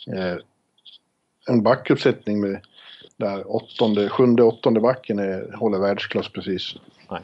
en backuppsättning med där sjunde, åttonde backen håller världsklass precis. Nej.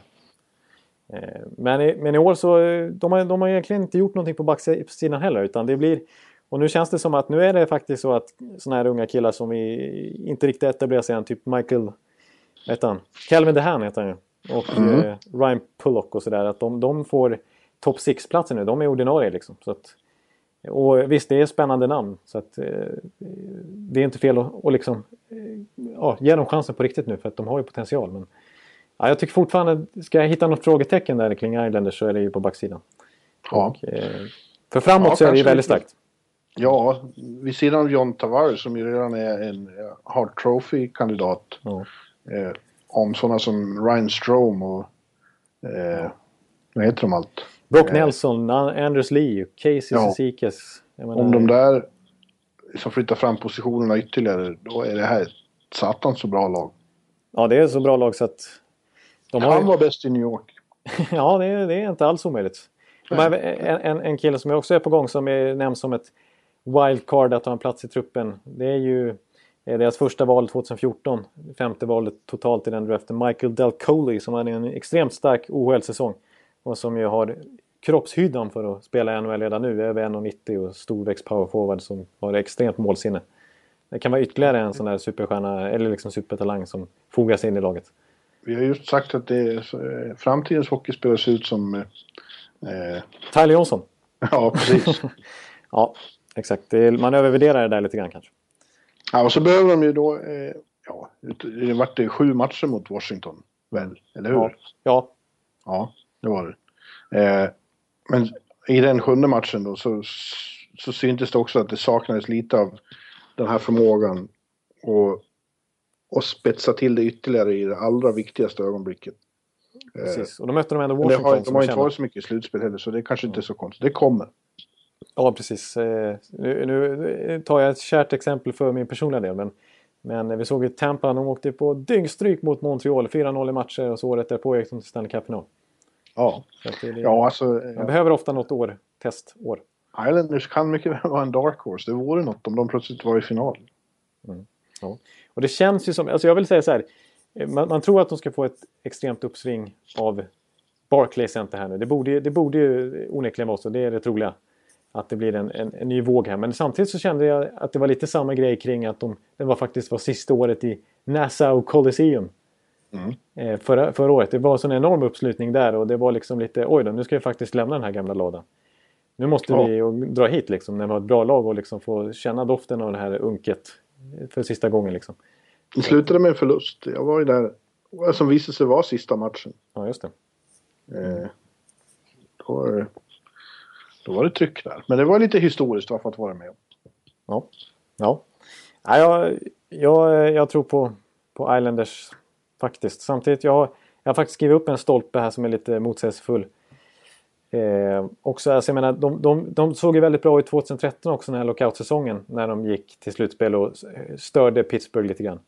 Men i år så de har egentligen inte gjort någonting på backsidan heller, utan det blir. Och nu känns det som att nu är det faktiskt så att såna här unga killar som inte riktigt etablerar sig än, typ Michael, Calvin DeHaan heter han ju, och Ryan Pullock och sådär, att de får top 6-platser nu, de är ordinarie liksom. Så att, och visst, det är spännande namn, så att det är inte fel att liksom, ge dem chansen på riktigt nu, för att de har ju potential. Men jag tycker fortfarande, ska jag hitta något frågetecken där kring Islanders så är det ju på backsidan. Ja. Och, för framåt så är det ju väldigt starkt. Ja, vid sidan av John Tavares som ju redan är en Hart Trophy-kandidat. Ja. Om sådana som Ryan Strome och vad heter de allt? Brock Nelson, Anders Lee, Casey Cizikas. Om de där som flyttar fram positionerna ytterligare, då är det här ett satans så bra lag. Ja, det är så bra lag så att han var bäst i New York. Ja, det är inte alls omöjligt. En kille som också är på gång, som är nämnd som ett wildcard att ha en plats i truppen. Det är ju deras första val 2014. Femte valet totalt i den draften. Michael Del Coley, som hade en extremt stark OHL-säsong. Och som ju har kroppshyddan för att spela i NHL redan nu. Över 1,90 och storväxt power forward som har extremt målsinne. Det kan vara ytterligare en sån där superstjärna eller liksom supertalang som fogas in i laget. Vi har just sagt att framtidens hockeyspelare ser ut som Tyler Johnson. Ja, precis. Ja, exakt. Man övervärderar det där lite grann kanske. Ja, och så behöver de ju då det vart 7 matcher mot Washington, väl? Eller hur? Ja. Ja, det var det. Men i den 7:e matchen då så syntes det också att det saknades lite av den här förmågan och spetsa till det ytterligare i det allra viktigaste ögonblicket. Precis, och då mötte de ändå Washington. De har inte varit så mycket i slutspel heller, så det är kanske inte är så konstigt. Det kommer. Ja, precis. Nu tar jag ett kärt exempel för min personliga del, men vi såg ju Tampa, de åkte på dyngstryk mot Montreal, 4-0 i matcher, och så året därpå gick de till Stanley Cup-final. Ja. Man behöver ofta något testår. Islanders kan mycket väl vara en dark horse. Det vore något om de plötsligt var i final. Ja. Och det känns ju som, alltså jag vill säga så här, man tror att de ska få ett extremt uppsving av Barclays Center här nu. Det borde ju onekligen vara så, det är det troliga. Att det blir en ny våg här. Men samtidigt så kände jag att det var lite samma grej kring att det faktiskt var sista året i Nassau Coliseum. Förra året. Det var en sån enorm uppslutning där, och det var liksom lite, oj då, nu ska vi faktiskt lämna den här gamla lådan. Nu måste vi dra hit liksom, när vi har ett bra lag och liksom få känna doften av det här unket för sista gången liksom. Det slutade med en förlust. Jag var ju där, som visade sig vara sista matchen. Ja, just det. Då var det tryck där. Men det var lite historiskt att få vara med om. Ja, jag tror på Islanders faktiskt. Samtidigt, jag har faktiskt skrivit upp en stolpe här som är lite motsägelsefull. Också, alltså, jag menar, de såg ju väldigt bra ut 2013 också, den här lockout-säsongen, när de gick till slutspel och störde Pittsburgh lite grann.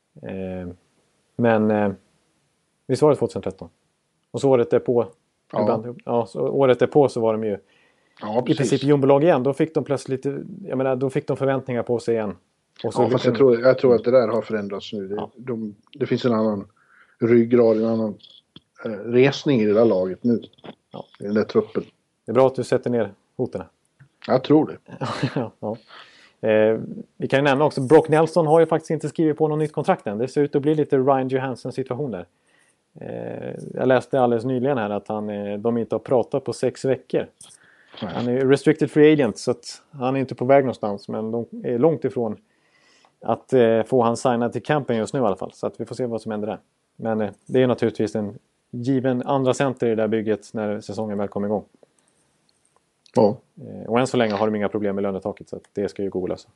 Men visst var det 2013? Och så året därpå, året därpå så var de ju i princip jumbolag igen. Då fick de plötsligt lite, jag menar, då fick de förväntningar på sig igen. Och så fast jag tror att det där har förändrats nu. Det finns en annan ryggrad, en annan resning i det där laget nu. I den där truppen. Det är bra att du sätter ner hoten. Jag tror det. Ja. Vi kan ju nämna också, Brock Nelson har ju faktiskt inte skrivit på något nytt kontrakt än. Det ser ut att bli lite Ryan Johansson situation där. Jag läste alldeles nyligen här att de inte har pratat på 6 veckor. Han är restricted free agent, så att han är inte på väg någonstans, men de är långt ifrån att få han signad till campen just nu i alla fall. Så att vi får se vad som händer där. Men det är naturligtvis en given andra center i det där bygget när säsongen väl kommer igång. Ja. Och än så länge har de inga problem med lönetaket, så att det ska ju gå att lösa.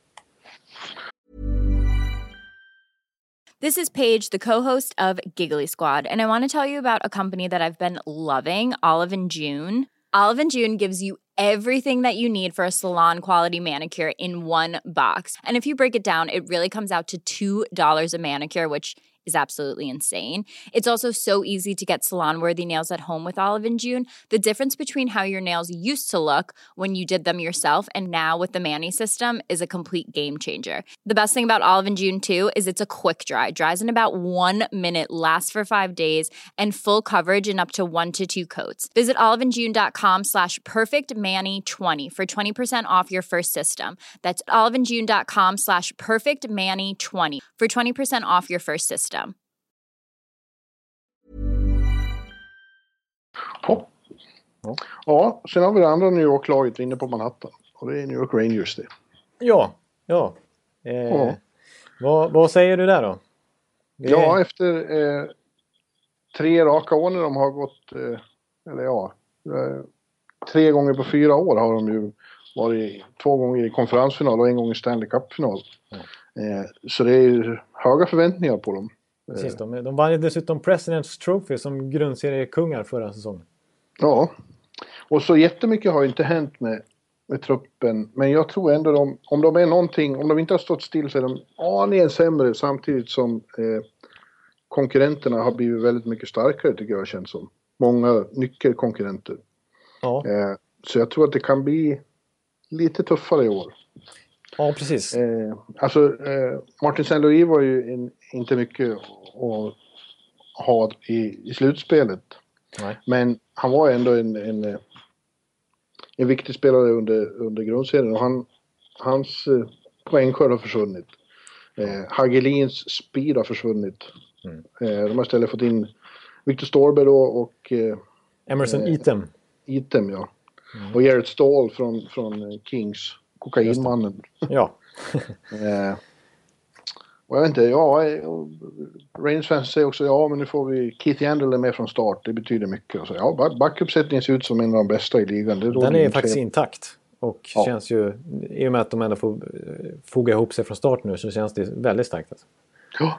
This is Paige, the co-host of Giggly Squad, and I want to tell you about a company that I've been loving, Olive & June. Olive & June gives you everything that you need for a salon-quality manicure in one box. And if you break it down, it really comes out to $2 a manicure, which is absolutely insane. It's also so easy to get salon-worthy nails at home with Olive & June. The difference between how your nails used to look when you did them yourself and now with the Mani system is a complete game changer. The best thing about Olive & June too is it's a quick dry. Dries in about 1 minute, lasts for 5 days, and full coverage in up to 1 to 2 coats. Visit oliveandjune.com/perfectmani20 for 20% off your first system. That's oliveandjune.com/perfectmani20 for 20% off your first system. Ja, sen har vi det andra New York-laget inne på Manhattan. Och det är New York Rangers det. Ja. Vad säger du där då? Ja, efter 3 raka år när de har gått, 3 gånger på 4 år har de ju varit 2 gånger i konferensfinal och 1 gång i Stanley Cup-final. Så det är ju höga förväntningar på dem. Precis, de vann ju dessutom President's Trophy som grundseriekungar förra säsongen. Ja, och så jättemycket har inte hänt med truppen. Men jag tror ändå om de är någonting, om de inte har stått still så är de aningen sämre samtidigt som konkurrenterna har blivit väldigt mycket starkare tycker jag känns som. Många nyckelkonkurrenter. Ja. Så jag tror att det kan bli lite tuffare i år. Ja, precis. Martin St. Louis var ju inte mycket att ha i slutspelet. Nej. Men han var ändå en viktig spelare under grundserien. Och hans poängskörd har försvunnit. Hagelins speed har försvunnit. De har istället fått in Victor Storberg då och Emerson Etem. Etem, ja. Och Jarrett Stahl från Kings. Kokainmannen. Ja. Och jag vet inte, Rangers fans säger också, men nu får vi Keith Yandel med från start, det betyder mycket. Och så, backuppsättningen ser ut som en av de bästa i ligan. Den är faktiskt intakt. Och känns ju, i och med att de ändå får foga ihop sig från start nu, så känns det väldigt starkt. Alltså. Ja.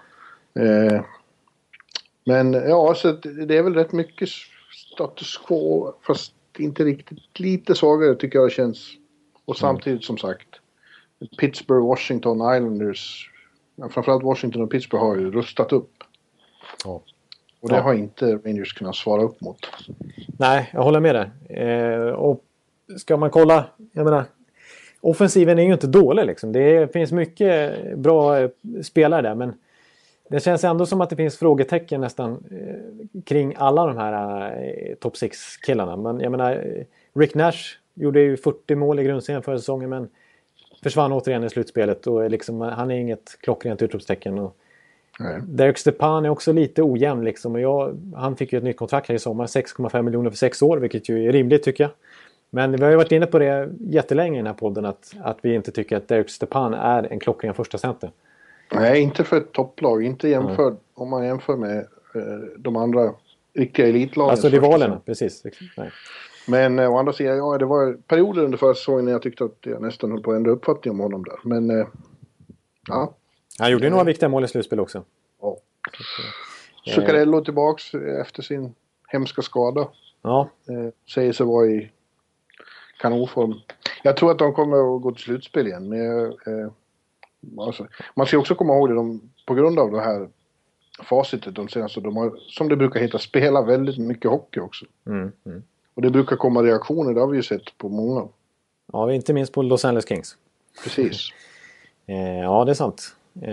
Men så det är väl rätt mycket status quo, fast inte riktigt, lite svagare tycker jag det känns. Och samtidigt som sagt, Pittsburgh, Washington, Islanders, framförallt Washington och Pittsburgh har ju rustat upp. Ja. Och det har inte Rangers kunnat svara upp mot. Nej, jag håller med där. Och ska man kolla, jag menar, offensiven är ju inte dålig liksom. Det finns mycket bra spelare där, men det känns ändå som att det finns frågetecken nästan kring alla de här top 6-killarna. Men jag menar, Rick Nash gjorde ju 40 mål i grundserien förra säsongen, men försvann återigen i slutspelet. Och liksom, han är inget klockrent utropstecken. Och Derek Stepan är också lite ojämn. Liksom, och han fick ju ett nytt kontrakt här i sommar. 6,5 miljoner för 6 år, vilket ju är rimligt tycker jag. Men vi har ju varit inne på det jättelänge i den här podden. Att vi inte tycker att Derek Stepan är en klockren första center. Nej, inte för ett topplag. Inte om man jämför med de andra riktiga elitlagen. Alltså rivalerna, precis. Nej. Men å andra sidan, det var perioder under förra säsongen när jag tyckte att jag nästan höll på att ändra uppfattning om honom där. Men, Han gjorde några viktiga mål i slutspel också. Ja. Zuccarello tillbaks efter sin hemska skada. Ja. Säger sig vara i kanonform. Jag tror att de kommer att gå till slutspel igen. Men, man ska också komma ihåg det, på grund av det här facitet de senaste, de har, som det brukar heta, spela väldigt mycket hockey också. Och det brukar komma reaktioner, det har vi ju sett på många. Ja, inte minst på Los Angeles Kings. Precis. Ja, det är sant.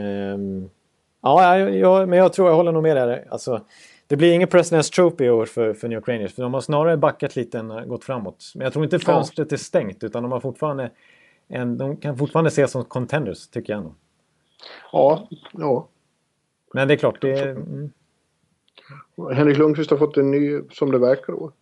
Men jag tror jag håller nog med där. Alltså, det blir ingen President's Trophy i år för New York Rangers. För de har snarare backat lite än gått framåt. Men jag tror inte fönstret är stängt, utan de har fortfarande de kan fortfarande ses som contenders, tycker jag ändå. Ja. Men det är klart, Henrik Lundqvist har fått en ny, som det verkar då,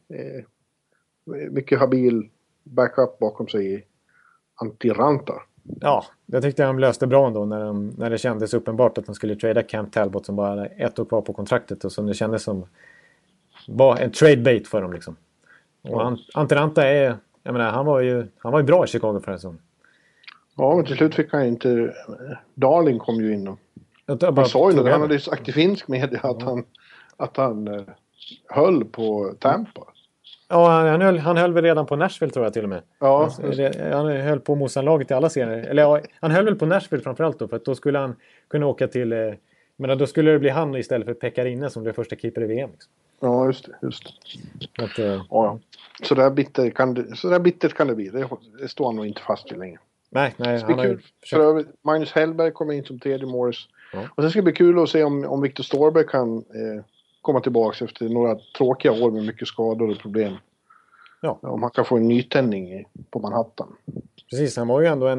mycket habil backup bakom sig i Antiranta. Ja, det tyckte jag de löste bra ändå när det kändes uppenbart att de skulle trada Cam Talbot som bara hade 1 år kvar på kontraktet och som det kändes som var en trade bait för dem liksom. Och Antiranta jag menar, han var ju bra i Chicago för en sån. Ja, men till slut fick han inte... Darling kom ju in och... Han sa ju han hade sagt i finsk media att han höll på Tampa. Ja, han höll väl redan på Nashville tror jag till och med. Ja. Han höll på motståndarlaget i alla serier. Eller ja, han höll väl på Nashville framförallt då, för att då skulle han kunna åka till... Men då skulle det bli han istället för Pekarinne som blev första keeper i VM. Liksom. Ja, just det. Att, ja. Så där bittert kan det bli. Det står han nog inte fast i länge. Nej. Han har kul. För övrigt, Magnus Hellberg kommer in som tredje Morris. Ja. Och sen ska det bli kul att se om Victor Storberg kan komma tillbaka efter några tråkiga år med mycket skador och problem. Ja. Om han kan få en nytändning på Manhattan. Precis, han var ju ändå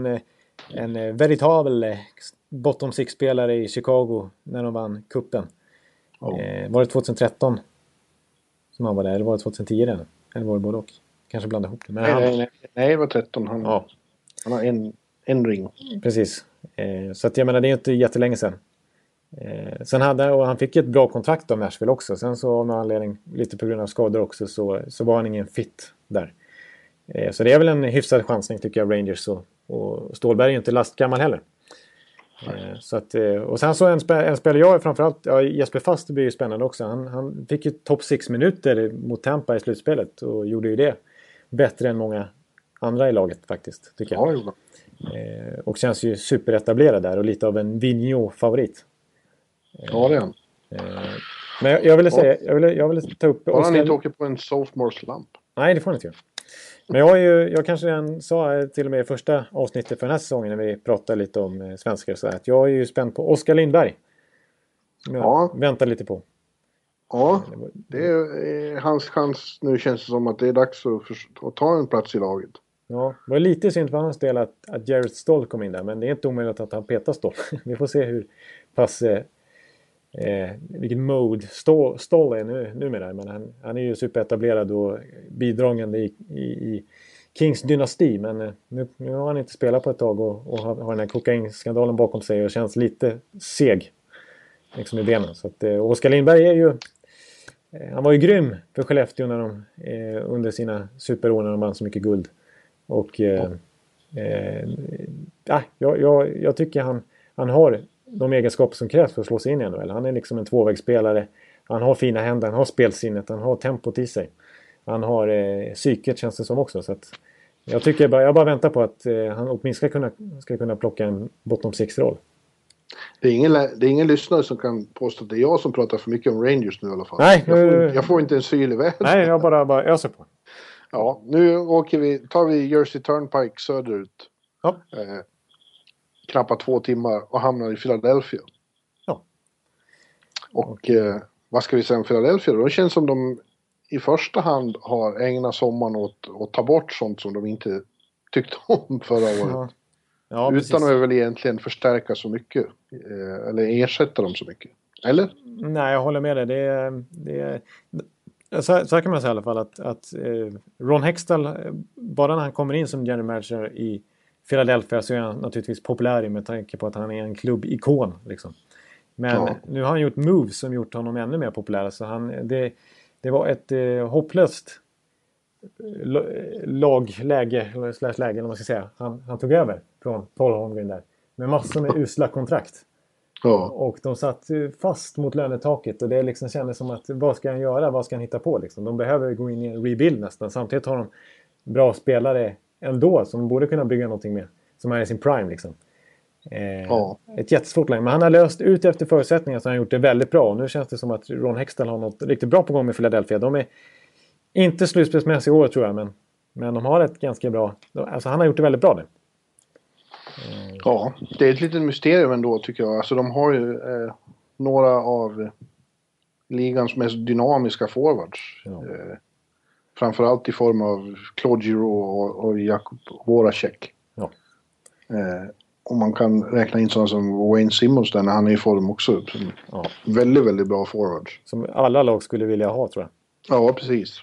en veritabel bottom six-spelare i Chicago när de vann kuppen. Ja. Var det 2013 som han var där? Eller var det 2010 den? Eller var det både och? Kanske blanda ihop det. Men nej, det var 13. Han har en ring. Precis. Så att jag menar, det är inte jättelänge sedan. Sen han fick ett bra kontrakt av Nashville också. Sen så av någon anledning, lite på grund av skador också, så var han ingen fit där. Så det är väl en hyfsad chansning tycker jag, Rangers. Och Stålberg är ju inte lastgammal heller. Så att, och sen så en spelare jag framförallt, Jesper Fast blir ju spännande också. Han fick ju top 6 minuter mot Tampa i slutspelet och gjorde ju det bättre än många andra i laget faktiskt, tycker jag. Ja, och känns ju superetablerad där och lite av en Vigneault-favorit. Ja, det är han. Men jag ville säga, jag ville ta upp... Har han inte åkt på en sophomore slump? Nej, det får han inte göra. Men jag kanske redan sa till och med i första avsnittet för den här säsongen när vi pratade lite om svenskar så att jag är ju spänd på Oskar Lindberg. Som jag väntar lite på. Ja, det är hans chans. Nu känns det som att det är dags att ta en plats i laget. Ja, det var lite synd för hans del att Jarrett Stoll kom in där. Men det är inte omöjligt att han petar Stoll. Vi får se hur pass... vilken mode Stoll är numera. Men han är ju superetablerad och bidragande i Kings dynasti. Men nu har han inte spelat på ett tag och har den här kokainskandalen bakom sig och känns lite seg liksom i benen. Så att, Oskar Lindberg är ju... Han var ju grym för Skellefteå när de under sina superår när de vann så mycket guld. Och jag tycker han har de egenskaper som krävs för att slå sig in i NHL. Han är liksom en tvåvägsspelare. Han har fina händer, han har spelsinnet, han har tempot i sig. Han har psyket känns det som också. Så att jag bara väntar på att han åtminstone ska kunna plocka en bottom six-roll. Det är ingen lyssnare som kan påstå att det är jag som pratar för mycket om Rangers nu i alla fall. Nej, jag får inte en syl i vädret. Nej, jag bara öser på. Ja, nu tar vi Jersey Turnpike söderut. Ja. Knappt 2 timmar och hamnar i Philadelphia. Ja. Och vad ska vi säga om Philadelphia då? Det känns som de i första hand har ägnat sommaren åt att ta bort sånt som de inte tyckte om förra året. Ja, utan att väl egentligen förstärka så mycket. Eller ersätta dem så mycket. Eller? Nej, jag håller med dig. Så kan man säga i alla fall att Ron Hextall, bara när han kommer in som general manager i Philadelphia så är han naturligtvis populär med tanke på att han är en klubbikon. Liksom. Men nu har han gjort moves som gjort honom ännu mer populär. Så det var ett hopplöst läge eller vad man ska säga. Han tog över från Paul Holmgren där. Med massor med usla kontrakt. Ja. Och de satt fast mot lönetaket. Och det liksom kändes som att vad ska han göra? Vad ska han hitta på? Liksom? De behöver gå in i en rebuild nästan. Samtidigt har de bra spelare ändå som borde kunna bygga någonting med. Som är i sin prime liksom. Ett jättesvårt läge. Men han har löst ut efter förutsättningar så han har gjort det väldigt bra. Och nu känns det som att Ron Hextall har något riktigt bra på gång med Philadelphia. De är inte slutspelsmässiga i år tror jag. Men de har ett ganska bra... Alltså han har gjort det väldigt bra nu. Ja, det är ett litet mysterium ändå tycker jag. Alltså de har ju några av ligans mest dynamiska forwards. Ja. Framförallt i form av Claude Giroux och Jakub Voracek. Ja. Och man kan räkna in sådana som Wayne Simmons där när han är i form också. Väldigt, väldigt bra forwards. Som alla lag skulle vilja ha, tror jag. Ja, precis.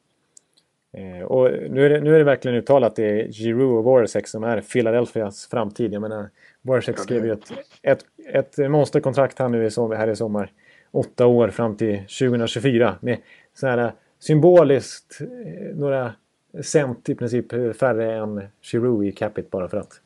Och nu är det verkligen uttalat att det är Giroux och Voracek som är Philadelphias framtid. Jag menar, Voracek skrev ju ett monsterkontrakt här i sommar. 8 år fram till 2024. Med så här symboliskt några cent i princip färre än Giroux i capita bara för att.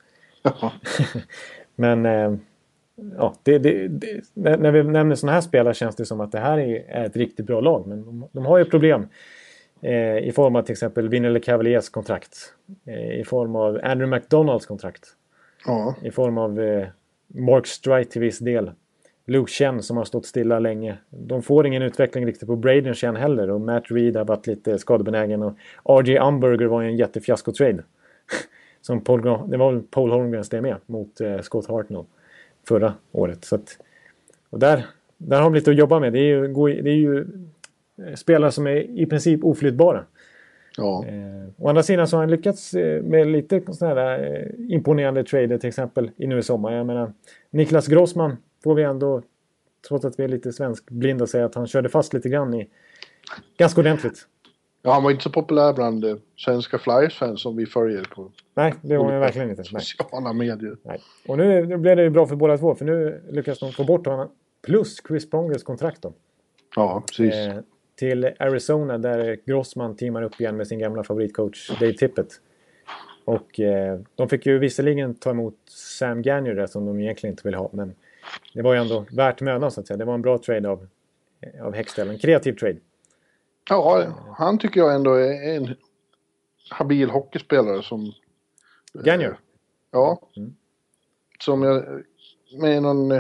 Men ja, när vi nämner sådana här spelare känns det som att det här är ett riktigt bra lag. Men de har ju problem i form av till exempel Vinny Cavaliers kontrakt. I form av Andrew McDonalds kontrakt. I form av Mark Streit till viss del. Luke Chen som har stått stilla länge. De får ingen utveckling riktigt på Braden Chen heller. Och Matt Reed har varit lite skadebenägen. Och R.J. Umberger var ju en jättefiasko-trade. Som det var väl Paul Holmgrens det med mot Scott Hartnell förra året. Så att, och där har de lite att jobba med. Det är ju spelare som är i princip oflyttbara. Ja. Å andra sidan så har han lyckats med lite sådana här imponerande trader till exempel i nu i sommar. Jag menar, Niklas Grossman får vi ändå, trots att vi är lite svenskblinda, säga att han körde fast lite grann ganska ordentligt. Ja, han var inte så populär bland svenska Flyers-fans som vi följer på. Nej, det var han verkligen inte. Sociala medier. Nej. Och nu blev det ju bra för båda två, för nu lyckas de få bort honom. Plus Chris Prongers kontrakt då. Ja, precis. Till Arizona där Grossman teamar upp igen med sin gamla favoritcoach Dave Tippett. Och de fick ju visserligen ta emot Sam Gagner där som de egentligen inte ville ha, men det var ju ändå värt mödan så att säga. Det var en bra trade av Hextall, en kreativ trade. Ja, han tycker jag ändå är en habil hockeyspelare som... Gagner? Ja. Som jag med någon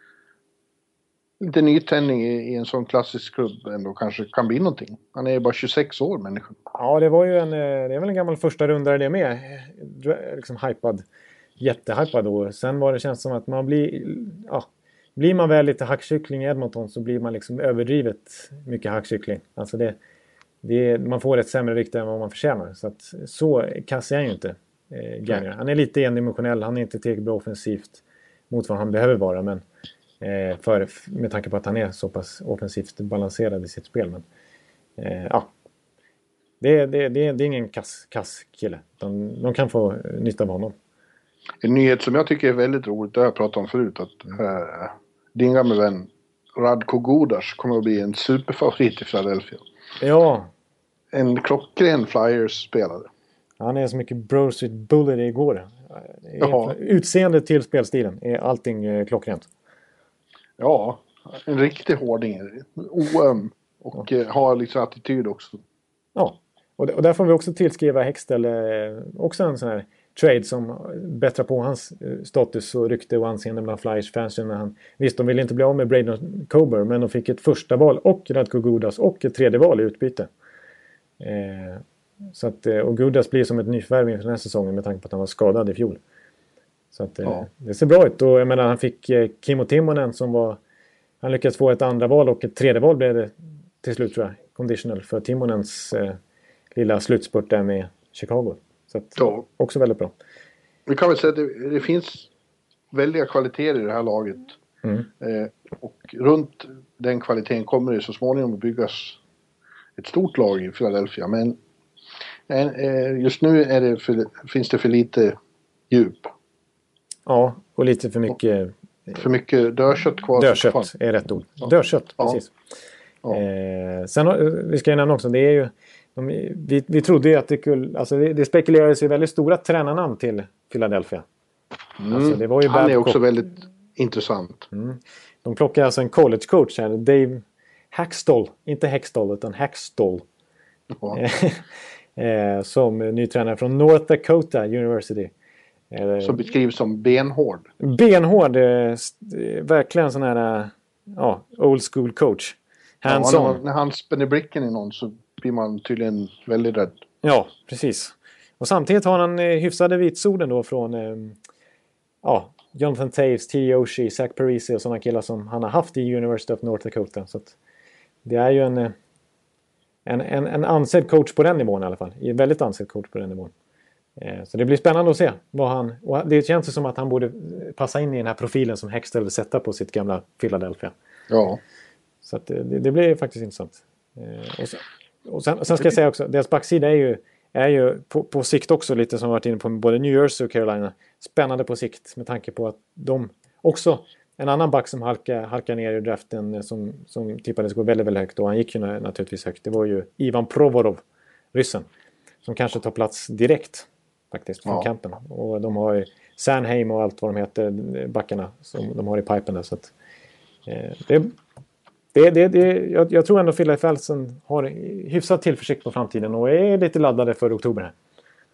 lite nytändning i en sån klassisk klubb ändå kanske kan bli någonting. Han är ju bara 26 år, människan. Ja, det var ju det är väl en gammal första rundare det med. Liksom hypad. Jättehypad då. Sen var det känns som att man blir man väl lite hackkyckling i Edmonton så blir man liksom överdrivet mycket hackkyckling. Alltså man får ett sämre rykte än vad man förtjänar. Så kass är han ju inte. Gagner. Han är lite endimensionell. Han är inte tillräckligt bra offensivt mot vad han behöver vara. Men med tanke på att han är så pass offensivt balanserad i sitt spel. Men det är ingen kass kille. De kan få nytta av honom. En nyhet som jag tycker är väldigt roligt, det har jag pratat om förut, att din gamla vän Radko Gudas kommer att bli en superfavorit i Philadelphia. Ja. En klockren Flyers-spelare. Han är så mycket Bro Street Bully igår. Utseende till spelstilen är allting klockrent. Ja, en riktig hårding. Oöm. Och har liksom attityd också. Ja, och där får vi också tillskriva Hextall också en sån här trade som bättrar på hans status och rykte och anseende bland Flyers-fansen. Visst, de ville inte bli av med Braden Coburn, men de fick ett första val och Radko Gudas och ett tredje val i utbyte. Så att, och Gudas blir som ett nyförvärv inför den här säsongen med tanke på att han var skadad i fjol. Så att, det ser bra ut. Och jag menar, han fick Kimmo Timonen han lyckades få ett andra val och ett tredje val blev det till slut, tror jag, conditional för Timonens lilla slutspurt där med Chicago. Så att, också väldigt bra. Vi kan väl säga att det finns väldiga kvaliteter i det här laget. Och runt den kvaliteten kommer det så småningom att byggas ett stort lag i Philadelphia. Men just nu finns det för lite djup. Ja, och lite för mycket... För mycket dörrkött kvar. Dörrkött är rätt ord. Ja. Dörrkött, precis. Ja. Sen vi ska ju nämna också, det är ju... Vi trodde ju att det spekulerades ju väldigt stora tränarnamn till Philadelphia. Alltså, det var ju han är också väldigt intressant. De plockar alltså en college-coach här, Dave Hackstall. Inte Hextall utan Hackstall. Som ny tränare från North Dakota University. Som beskrivs som benhård. Benhård, verkligen sån här old school coach. När han spänner blicken i någon så blir man tydligen väldigt rädd. Ja, precis. Och samtidigt har han hyfsade vitsorden då från Jonathan Taves, T. Oshie, Zach Parise och sådana killar som han har haft i University of North Dakota. Så att det är ju en ansedd coach på den nivån i alla fall. En väldigt ansedd coach på den nivån. Så det blir spännande att se vad han... Och det känns som att han borde passa in i den här profilen som Hextall vill sätta på sitt gamla Philadelphia. Ja. Så att det blir faktiskt intressant. Och sen ska jag säga också, deras backsida är ju på sikt också lite som varit inne på både New Jersey och Carolina. Spännande på sikt med tanke på att de också... En annan back som halkar ner i draften som tippades gå väldigt, väldigt högt. Och han gick ju naturligtvis högt. Det var ju Ivan Provorov, ryssen. Som kanske tar plats direkt faktiskt från kampen. Och de har ju Sanheim och allt vad de heter, backarna som de har i pipen där. Så att, jag tror ändå Philadelphia har hyfsat tillförsikt på framtiden och är lite laddade för oktober här.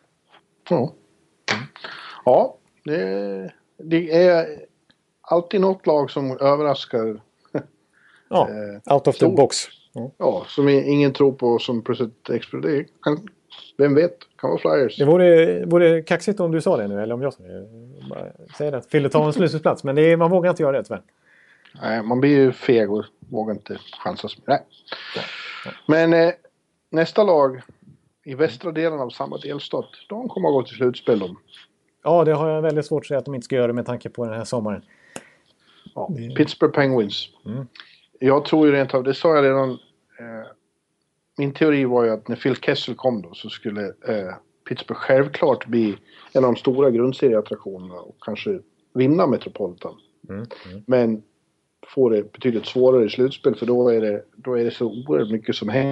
Ja, det är alltid något lag som överraskar. Ja, out of the box. Ja, som ingen tror på som plötsligt exploderar. Vem vet? Kan vara Flyers. Det vore kaxigt om du sa det nu, eller om jag sa det. Säger att Philly tar en slutspelsplats, men man vågar inte göra det tyvärr. Nej, man blir ju feg och vågar inte chansa. Nej. Men nästa lag i västra delen av samma delstat, de kommer att gå till slutspel om. Ja, det har jag väldigt svårt att säga att de inte ska göra med tanke på den här sommaren. Ja, Pittsburgh Penguins. Jag tror ju rent av, det sa jag redan, min teori var ju att när Phil Kessel kom då så skulle Pittsburgh självklart bli en av de stora grundserieattraktionerna och kanske vinna Metropolitan. Men får det betydligt svårare i slutspel för då är det så oerhört mycket som händer.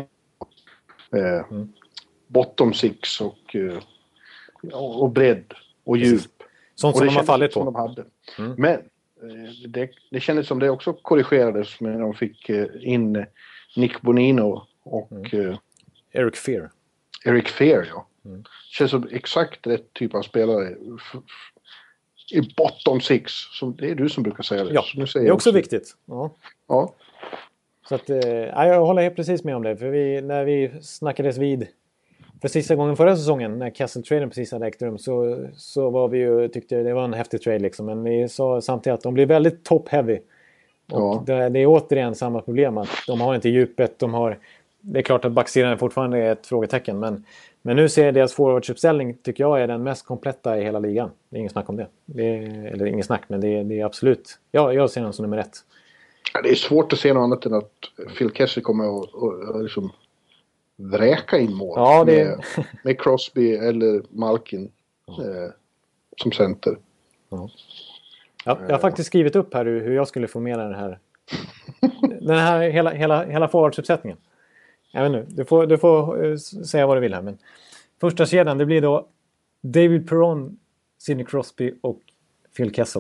Bottom six och bredd och djup. Sånt som de har fallit på. De hade. Men det kändes som det också korrigerades när de fick in Nick Bonino och Eric Fehr. Eric Fehr, ja. Känns som exakt rätt typ av spelare i bottom six. Som, det är du som brukar säga det. Ja, nu säger det är också viktigt. Ja. Så att, jag håller helt precis med om det. För när vi snackades vid för sista gången förra säsongen när Castle-traden precis hade ägt rum så var vi ju, tyckte det var en häftig trade liksom. Men vi sa samtidigt att de blir väldigt top-heavy. Och det är återigen samma problem att de har inte djupet, det är klart att backsidan fortfarande är ett frågetecken, men nu ser jag deras forwardsuppställning tycker jag är den mest kompletta i hela ligan. Det är ingen snack om det. Eller ingen snack, men det är absolut. Jag ser den som nummer 1. Ja, det är svårt att se något annat än att Phil Kessel kommer att liksom vräka in mål med Crosby eller Malkin som center. Ja. Jag har faktiskt skrivit upp här hur jag skulle få med den här hela forwardsuppsättningen. Jag vet inte, du får säga vad du vill här. Men första kedjan, det blir då David Perron, Sidney Crosby och Phil Kessel.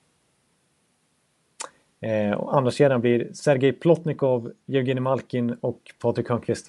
Och andra kedjan blir Sergej Plotnikov, Evgeni Malkin och Patrik Hörnqvist.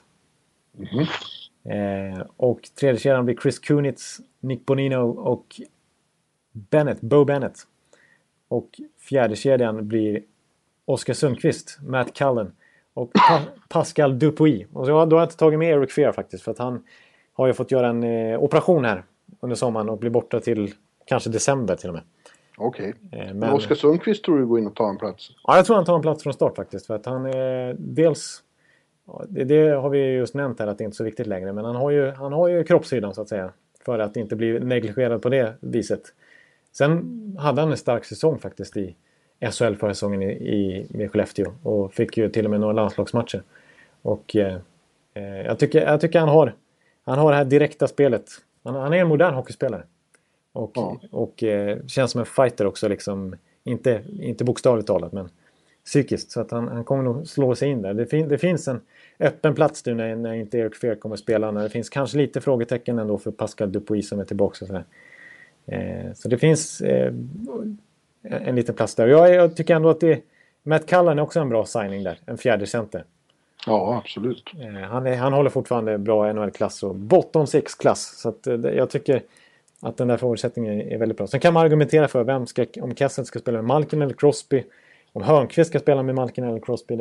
Och tredje kedjan blir Chris Kunitz, Nick Bonino och Bo Bennett. Och fjärde kedjan blir Oskar Sundqvist, Matt Cullen och Pascal Dupuis. Och då har jag inte tagit med Eric Fehr faktiskt, för att han har ju fått göra en operation här under sommaren och blir borta till kanske december till och med. Okej. Men Oskar Sundqvist tror du går in och tar en plats? Ja, jag tror han tar en plats från start faktiskt. För att han dels... Det har vi just nämnt här att det inte är så viktigt längre. Men han har ju kroppshyddan så att säga. För att inte bli negligerad på det viset. Sen hade han en stark säsong faktiskt i SHL förra säsongen med Skellefteå. Och fick ju till och med några landslagsmatcher. Och jag tycker han har det här direkta spelet. Han är en modern hockeyspelare. Och känns som en fighter också liksom. Inte bokstavligt talat men psykiskt. Så att han kommer nog slå sig in där. Det finns en öppen plats nu när inte Eric Fehr kommer att spela. När det finns kanske lite frågetecken ändå för Pascal Dupuis som är tillbaka. Så det finns en liten plats där. Jag tycker ändå att Matt Cullen är också en bra signing där. En fjärde center. Ja, absolut. Han håller fortfarande bra NHL-klass och bottom 6-klass. Så att, jag tycker att den där förutsättningen är väldigt bra. Sen kan man argumentera för om Kessel ska spela med Malkin eller Crosby. Om Hörnqvist ska spela med Malkin eller Crosby.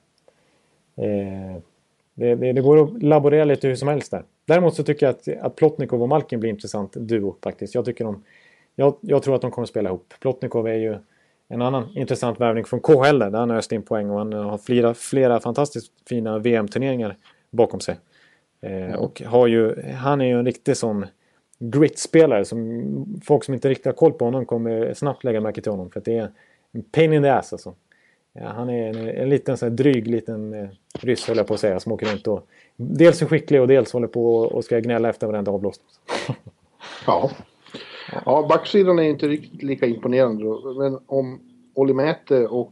Det går att laborera lite hur som helst där. Däremot så tycker jag att Plotnikov och Malkin blir intressant duo faktiskt. Jag tror att de kommer att spela ihop. Plotnikov är ju en annan intressant värvning från KHL där han har öst in poäng och han har flera fantastiskt fina VM-turneringar bakom sig. Och han är ju en riktig sån grit-spelare. Som folk som inte riktigt har koll på honom kommer snabbt lägga märke till honom. För att det är en pain in the ass alltså. Ja, han är en liten så här dryg liten ryss, höll jag på att säga, som åker runt och dels är skicklig och dels håller på och ska gnälla efter varenda avblåst. Ja, backsidan är inte riktigt lika imponerande då. Men om Olli Mäte och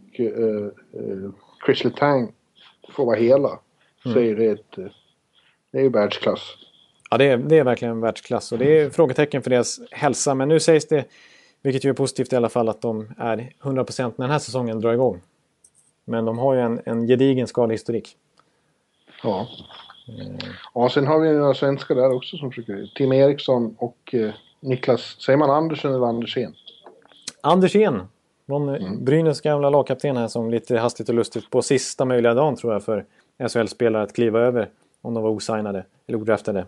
Chris Letang får vara hela så är det är ju världsklass. Ja, det är verkligen världsklass och det är frågetecken för deras hälsa. Men nu sägs det, vilket ju är positivt i alla fall, att de är 100% när den här säsongen drar igång. Men de har ju en gedigen skadehistorik. Ja. Ja, sen har vi några svenskar där också som försöker. Tim Eriksson och Niklas, säger man Andersen eller Andersén? Andersén, Brynäs gamla lagkapten här, som lite hastigt och lustigt på sista möjliga dagen tror jag för SHL-spelare att kliva över om de var osignade eller odraftade.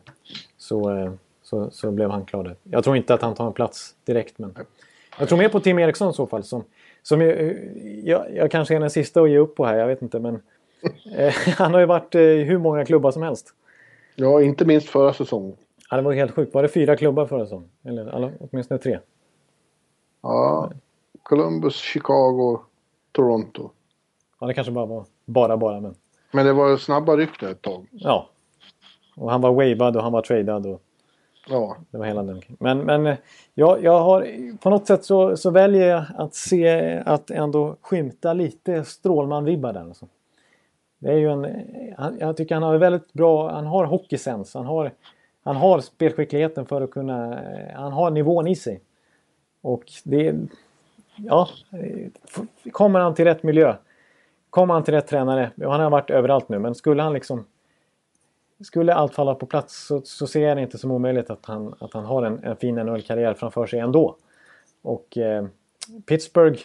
Så blev han klar där. Jag tror inte att han tar en plats direkt, men jag tror mer på Tim Eriksson i så fall. Som jag kanske är den sista att ge upp på här, jag vet inte, men han har ju varit i hur många klubbar som helst. Ja, inte minst förra säsongen. Ja, det var helt sjukt. Var det 4 klubbar förra säsongen? Eller åtminstone 3? Ja, Columbus, Chicago, Toronto. Ja, det kanske bara var men... Men det var snabba rykte ett tag. Ja. Och han var waived och han var tradad och... Ja. Det var hela den. Men jag har... På något sätt så väljer jag att se att ändå skymta lite Strålman-vibbar där. Alltså. Det är ju jag tycker han har väldigt bra... Han har hockeysens. Han har spelskickligheten för att kunna... Han har nivån i sig. Och det... Ja, kommer han till rätt miljö, kommer han till rätt tränare, han har varit överallt nu, men skulle allt falla på plats så ser jag det inte som omöjligt att han har en fin NHL-karriär framför sig ändå. Och Pittsburgh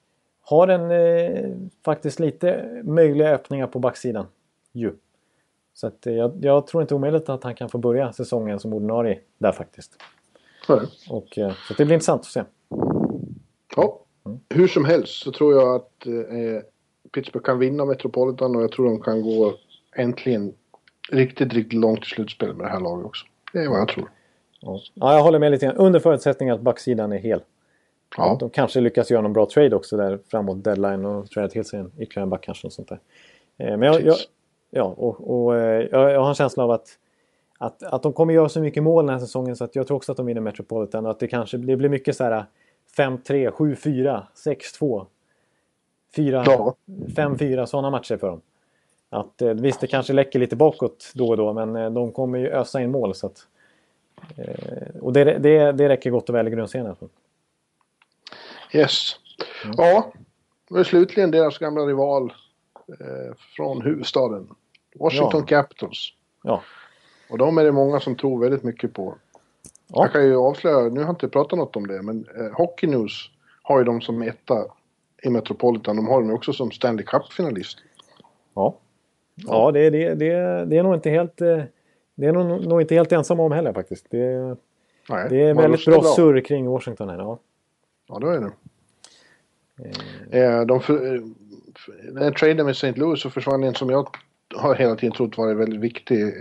har faktiskt lite möjliga öppningar på backsidan ju. Så att jag tror inte omöjligt att han kan få börja säsongen som ordinarie där faktiskt. Och så det blir intressant att se. Ja, hur som helst så tror jag att Pittsburgh kan vinna Metropolitan, och jag tror de kan gå äntligen riktigt långt i slutspel med det här laget också. Det är vad jag tror. Ja, jag håller med lite grann. Under förutsättning att backsidan är hel. Ja. De kanske lyckas göra någon bra trade också där framåt deadline och trada till sig ytterligare en back kanske och sånt där. Men jag har en känsla av att de kommer göra så mycket mål den här säsongen, så att jag tror också att de vinner Metropolitan, och att det blir mycket så här 5-3, 7-4, 6-2, 5-4 sådana matcher för dem. Att visst, det kanske läcker lite bakåt då och då, men de kommer ju ösa in mål, så att och det räcker gott och väl i grundserien. Yes. Ja, och slutligen deras gamla rival från huvudstaden, Washington Capitals. Ja. Och de är det många som tror väldigt mycket på. Ja. Jag kan ju avslöja, nu har jag inte pratat något om det, men Hockey News har ju de som etta i Metropolitan. De har dem också som Stanley Cup-finalist. Ja, det är nog inte helt... Det är nog inte helt ensam om heller faktiskt. Det är väldigt bra surr kring Washington här. Ja, då är det. När jag tradade med St. Louis så försvann en som jag har hela tiden trott var väldigt viktig.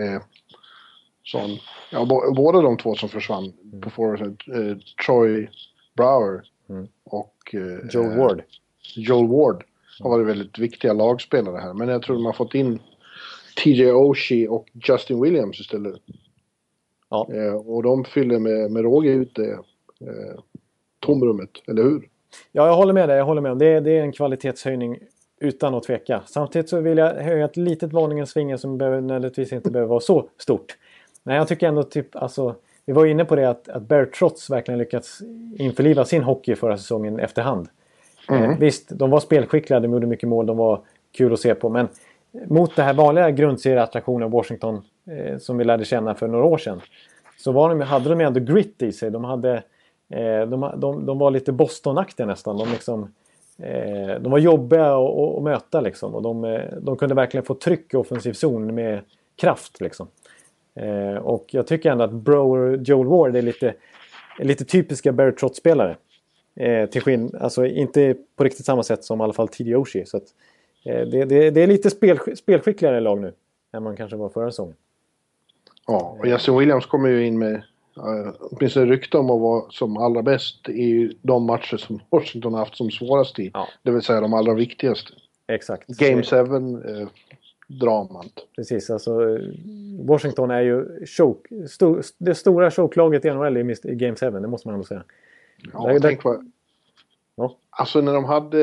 Båda de två som försvann på forwarden, Troy Brouwer och Joel Ward har varit väldigt viktiga lagspelare här. Men jag tror de har fått in TJ Oshie och Justin Williams istället. Ja. Och de fyller med råge ut det tomrummet, eller hur? Ja, jag håller med dig. Det är en kvalitetshöjning utan att tveka. Samtidigt så vill jag höja ett litet varningens finger som nödvändigtvis inte behöver vara så stort. Men jag tycker ändå vi var inne på det att Barry Trotz verkligen lyckats införliva sin hockey förra säsongen efterhand. Visst, de var spelskickliga, de gjorde mycket mål, de var kul att se på, men mot det här vanliga grundserieattraktionen Washington som vi lärde känna för några år sedan, så hade de ändå grit i sig. De var lite Boston-aktiga nästan. De var jobbiga att möta liksom, och de kunde verkligen få tryck i offensiv zon med kraft liksom. Och jag tycker ändå att Brouwer och Joel Ward är lite typiska Barry Trotz-spelare. Alltså inte på riktigt samma sätt som i alla fall TJ Oshie. Så att, det är lite spelskickligare lag nu än man kanske var förra säsongen. Ja, och Justin Williams kommer ju in med åtminstone rykte om att vara som allra bäst i de matcher som Washington har haft som svårast i. Ja. Det vill säga de allra viktigaste. Exakt. Game 7 dramat. Precis, alltså Washington är ju det stora choklaget i NHL i Game 7, det måste man ändå säga. Ja, tänk vad... Ja. Alltså när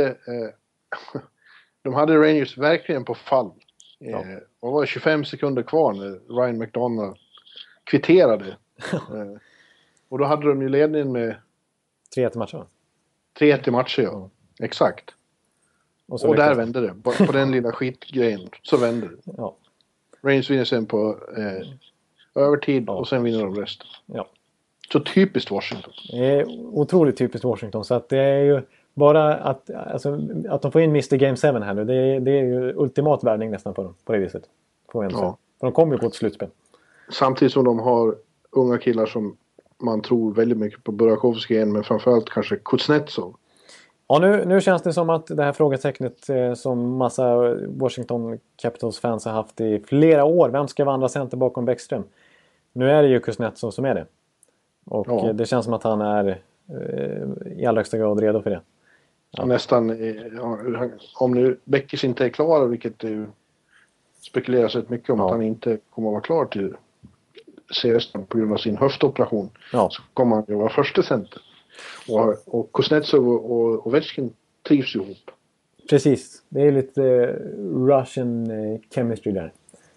de hade Rangers verkligen på fall. Vad var det, 25 sekunder kvar när Ryan McDonough kvitterade. Och då hade de ju ledningen med 3-1 matcher. 3-1 matcher, ja. Exakt. Och där vände det. På den lilla skitgrejen så vände det. Ja. Rangers vinner sen på övertid och sen vinner de resten. Ja. Så typiskt Washington. Det är otroligt typiskt Washington. Så att det är ju bara att de får in Mr. Game 7 här nu. Det är ju ultimat värvning nästan på dem. På det viset. För de kommer ju gå till slutspel. Samtidigt som de har unga killar som man tror väldigt mycket på. Burakovsky igen, men framförallt kanske Kuznetsov. Ja, nu känns det som att det här frågetecknet som massa Washington Capitals-fans har haft i flera år. Vem ska vandra center bakom Bäckström? Nu är det ju Kuznetsov som är det. Och det känns som att han är i allra högsta grad redo för det. Ja. Nästan, om nu Bäckers inte är klar, vilket det spekuleras rätt mycket om att han inte kommer att vara klar till CS på grund av sin höftoperation. Ja. Så kommer han ju vara första center. Och Kuznetsov och Ovechkin trivs ihop. Precis, det är lite Russian chemistry där.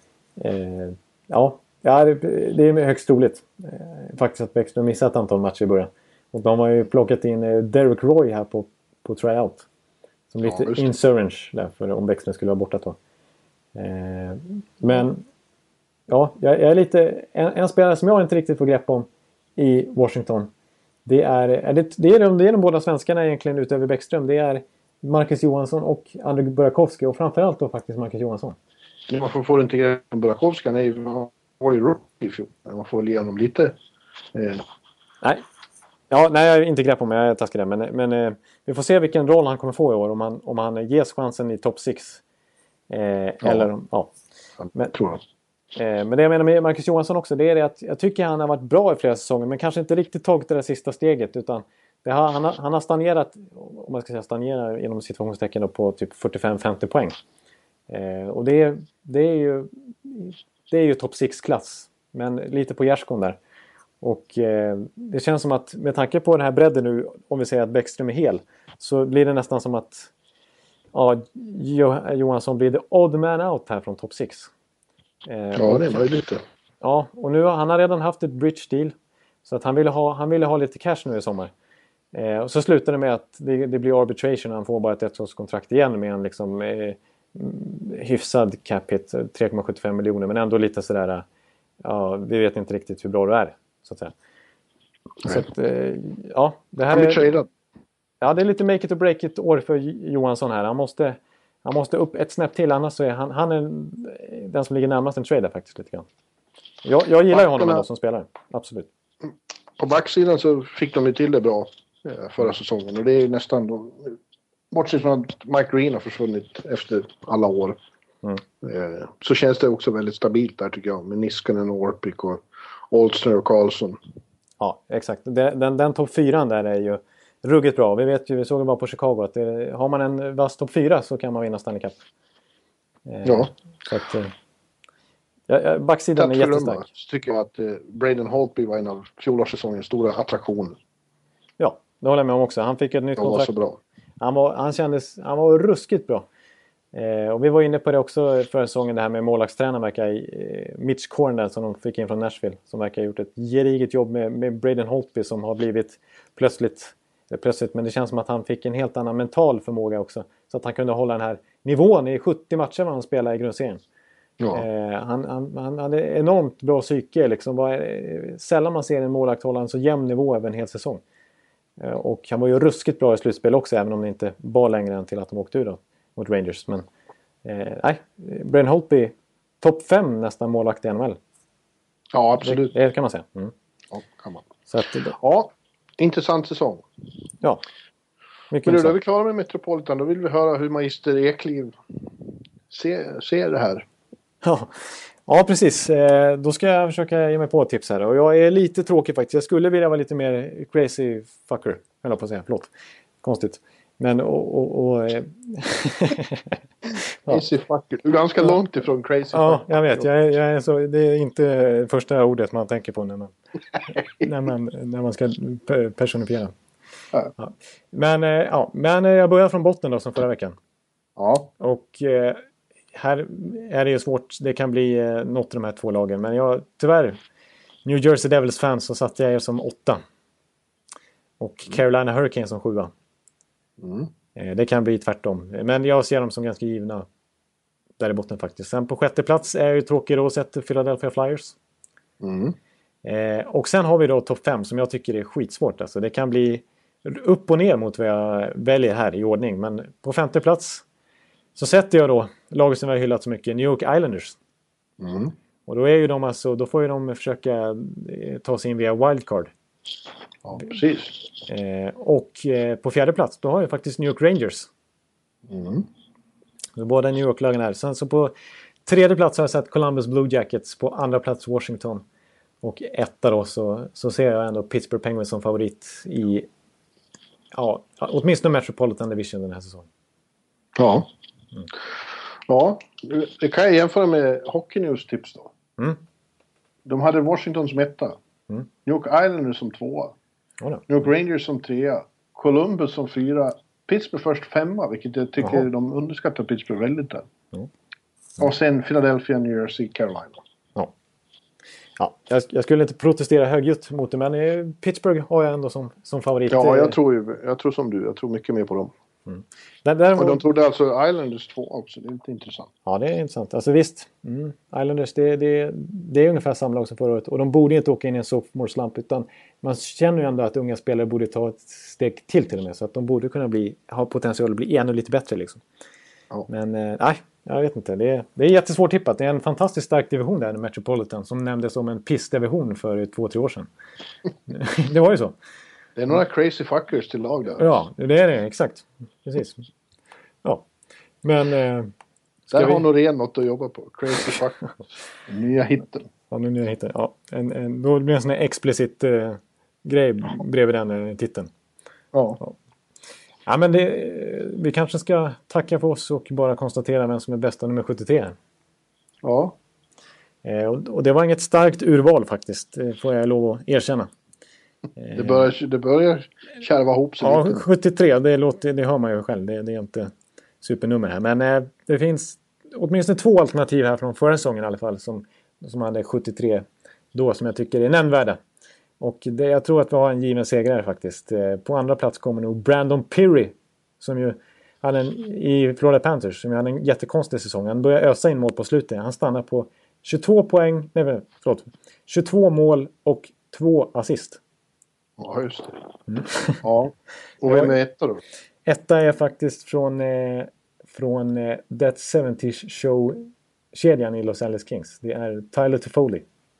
Det är högst troligt faktiskt att Bäckström missat ett antal matcher i början. Och de har ju plockat in Derek Roy här på tryout. Som lite insurance därför om Bäckström skulle vara borta då. Men ja, jag är lite en spelare som jag inte riktigt får grepp om i Washington. Det är de båda svenskarna egentligen utöver Bäckström. Det är Marcus Johansson och Andrei Burakovsky. Och framförallt då faktiskt Marcus Johansson. Man får inte grepp om Burakovsky. Han var ju rookie i fjol. Man får ge honom lite. Nej. Ja, nej, jag är inte grepp om jag är taskig där. Men vi får se vilken roll han kommer få i år. Om han ges chansen i top 6. Eller, ja. Men, tror jag. Men det jag menar med Marcus Johansson också, det är det att jag tycker han har varit bra i flera säsonger, men kanske inte riktigt tagit det där sista steget, utan han har stagnerat, om man ska säga stagnera genom situationstecken på typ 45-50 poäng. Och det är ju top 6-klass, men lite på gärskon där. Och det känns som att med tanke på den här bredden nu, om vi säger att Bäckström är hel, så blir det nästan som att Johansson blir the odd man out här från top 6. Ja, det var ju lite. Ja, och nu han har redan haft ett bridge deal. Så att han ville ha lite cash nu i sommar. Och så slutar det med att det blir arbitration och han får bara ett ettårskontrakt igen med en liksom hyfsad cap hit, 3,75 miljoner. Men ändå lite sådär, vi vet inte riktigt hur bra du är, så att säga. Så att, det här är... Ja, det är lite make it or break it år för Johansson här. Han måste upp ett snäpp till, annars så är han är den som ligger närmast en trader faktiskt lite grann. Jag gillar ju honom ändå som spelare, absolut. På backsidan så fick de ju till det bra förra säsongen. Och det är nästan, bortsett från att Mike Green har försvunnit efter alla år. Så känns det också väldigt stabilt där tycker jag. Med Niskanen och Orpik och Olsner och Karlsson. Ja, exakt. Den topp 4 där är ju ruggigt bra. Vi såg ju bara på Chicago att har man en vass topp 4 så kan man vinna Stanley Cup. Ja. Så att, backsidan är jättestark. Så tycker jag att Braden Holtby var en av fjolårssäsongens stora attraktioner. Ja, det håller jag med om också. Han fick ett nytt kontrakt. Var så bra. Han var ruskigt bra. Och vi var inne på det också förra säsongen, det här med målvaktstränaren Mitch Cornell som de fick in från Nashville. Som verkar ha gjort ett gediget jobb med Braden Holtby som har blivit plötsligt, men det känns som att han fick en helt annan mental förmåga också. Så att han kunde hålla den här nivån i 70 matcher när han spelade i grundserien. Ja. Han hade enormt bra psyke. Liksom. Sällan man ser en målvakt hålla en så jämn nivå över en hel säsong. Och han var ju ruskigt bra i slutspel också, även om det inte var längre än till att de åkte ur då, mot Rangers. Men Braden Holtby, topp 5 nästan målvakt i NHL. Ja, absolut. Det kan man säga. Ja, kan man. Så att, intressant säsong. Ja. Men nu är vi klara med Metropolitan. Då vill vi höra hur Magister Ekliv ser det här. Ja, precis. Då ska jag försöka ge mig på tips här. Och jag är lite tråkig faktiskt. Jag skulle vilja vara lite mer crazy fucker. Eller på att säga, förlåt. Konstigt. Men Crazy fucker. Du är ganska långt ifrån crazy fucker. Ja, jag vet. Jag är så, det är inte första ordet man tänker på när man ska personifiera. Ja. Ja. Men jag börjar från botten då som förra veckan. Ja. Och här är det ju svårt. Det kan bli något av de här två lagen. Men jag tyvärr, New Jersey Devils fans, så satte jag er som 8. Och Carolina Hurricanes som 7. Det kan bli tvärtom. Men jag ser dem som ganska givna där i botten faktiskt. Sen på 6:e plats är ju tråkigt då sett Philadelphia Flyers. Och sen har vi då topp 5 som jag tycker är skitsvårt. Alltså det kan bli upp och ner mot vad jag väljer här i ordning. Men på 5:e plats så sätter jag då laget som vi har hyllat så mycket, New York Islanders. Och då är ju de alltså, då får ju de försöka ta sig in via wildcard. Ja, precis. Och på 4:e plats då har jag faktiskt New York Rangers. Så båda New York-lagen här. Sen så på 3:e plats har jag sett Columbus Blue Jackets. På 2:a plats Washington. Och 1:a då så ser jag ändå Pittsburgh Penguins som favorit i åtminstone Metropolitan Division den här säsongen. Ja. Ja, det kan jag jämföra med Hockey News tips då. De hade Washington som 1. New York Islanders som 2. New York Rangers som 3. Columbus som 4. Pittsburgh först 5, vilket jag tycker de underskattar Pittsburgh väldigt där. Och sen Philadelphia, New Jersey, Carolina. Ja, jag skulle inte protestera högljutt mot det, men Pittsburgh har jag ändå som favorit. Ja, jag tror som du. Jag tror mycket mer på dem. Och de trodde alltså Islanders 2 också. Det är lite intressant. Ja, det är intressant. Alltså visst, Islanders det är ungefär samma lag som förra året. Och de borde inte åka in i en sophomore slump, utan man känner ju ändå att unga spelare borde ta ett steg till och med. Så att de borde kunna ha potential att bli ännu lite bättre liksom. Ja. Men nej, jag vet inte. Det är jättesvårt tippat. Det är en fantastiskt stark division där, Metropolitan, som nämndes som en pissdivision för 2-3 år sedan. Det var ju så. Det är några crazy fuckers till lag där. Ja, det är det. Exakt. Precis. Ja. Men... där har Norén något att jobba på. Crazy fuckers. Nya hitten. Ja, nya hitten. Ja. Då blir det en sån här explicit grej bredvid den titeln. Ja. Ja, men vi kanske ska tacka för oss och bara konstatera vem som är bästa nummer 73. Ja. Och det var inget starkt urval faktiskt, får jag lov att erkänna. Det börjar kärva ihop sig ja, lite. 73, det hör man ju själv. Det är inte supernummer här. Men det finns åtminstone 2 alternativ här från förra säsongen i alla fall som hade 73 då, som jag tycker är nämnvärda. Och jag tror att vi har en given segrare faktiskt. På andra plats kommer nog Brandon Pirri, som ju hade i Florida Panthers, som hade en jättekonstig säsong. Han började ösa in mål på slutet. Han stannar på 22 mål och 2 assist. Ja, just det. Ja. Och vem är 1 då? 1 är faktiskt från That 70's Show-kedjan i Los Angeles Kings. Det är Tyler Toffoli.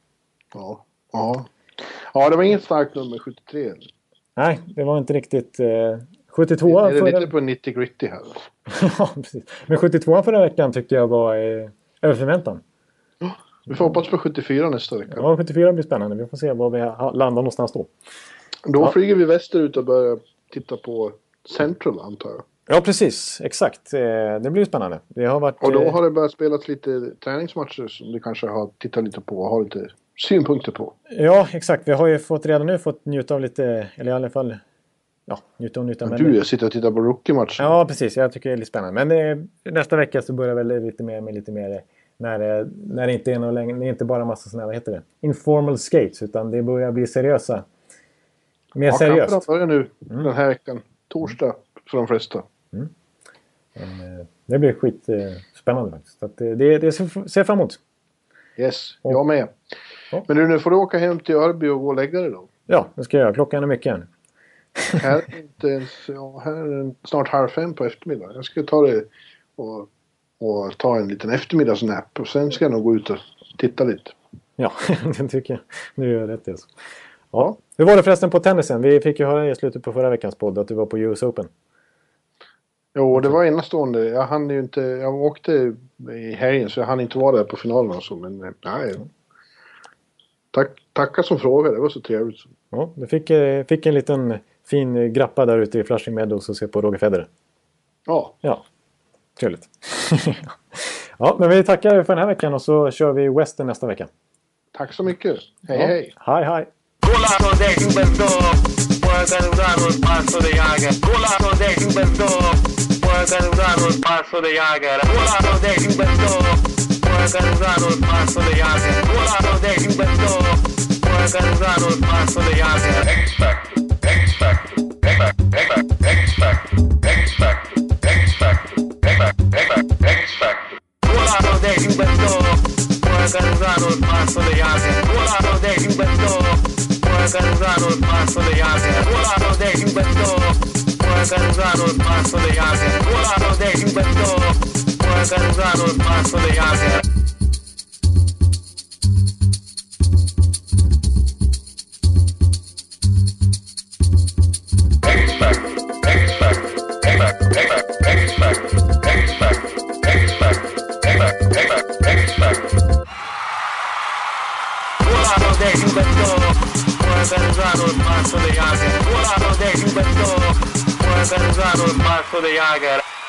Ja, det var inget starkt nummer 73. Nej, det var inte riktigt 72. Det är lite på 90-gritty här. Ja, precis. Men 72 förra veckan tyckte jag var över förväntan. Vi får hoppas på 74 nästa vecka. Ja, 74 blir spännande. Vi får se var vi landar någonstans då. Då flyger vi västerut och börjar titta på Central, antar jag. Ja, precis. Exakt. Det blir spännande. Det har varit, och då har det börjat spelas lite träningsmatcher som vi kanske har tittat lite på och har lite synpunkter på. Ja, exakt. Vi har ju redan nu fått njuta av lite, eller i alla fall njuta. Men jag sitter och tittar på rookie-matchen. Ja, precis. Jag tycker det är lite spännande. Men nästa vecka så börjar väl lite mer när det inte är någon längre, det är inte bara massa sådana, vad heter det? Informal skates, utan det börjar bli seriösa. Mer seriöst. Ja, börjar nu den här veckan. Torsdag för de flesta. Det blir spännande faktiskt. Så att det ser fram emot. Yes, jag med. Ja. Men nu får du åka hem till Örby och gå och lägga dig då. Ja, det ska jag göra. Klockan är mycket än. Här är det snart 4:30 på eftermiddagen. Jag ska ta det och ta en liten eftermiddagsnap. Och sen ska jag nog gå ut och titta lite. Ja, det tycker jag. Nu gör jag rätt alltså. Ja. Hur var det förresten på tennisen? Vi fick ju höra i slutet på förra veckans podd att du var på US Open. Jo, det var enastående. Jag åkte i helgen så jag hann inte vara där på finalen och så, men nej. Tackar som frågade, det var så trevligt. Ja, du fick en liten fin grappa där ute i Flushing Meadows och se på Roger Federer. Ja, trevligt. Ja, men vi tackar för den här veckan och så kör vi Western nästa vecka. Tack så mycket. Hej. Hej. Colado de inventor, organizados paso de Jagger. Colado de inventor, organizados paso de Jagger. Colado de inventor, organizados paso de Jagger. Colado de inventor, organizados paso de Jagger. X-Factor, X-Factor, X-Factor, X-Factor, X-Factor, X-Factor, X-Factor. Colado de inventor, organizados paso de Jagger. Colado de inventor, organizados paso de Jagger. Colado de inventor, organizados paso de Jagger. Colado de inventor, organizados paso de Jagger. X-Factor, X-Factor, X-Factor, X-Factor, X-Factor, X-Factor, X-Factor. Colado de inventor, organizados paso de Jagger. Colado de inventor, organizados paso de Jagger.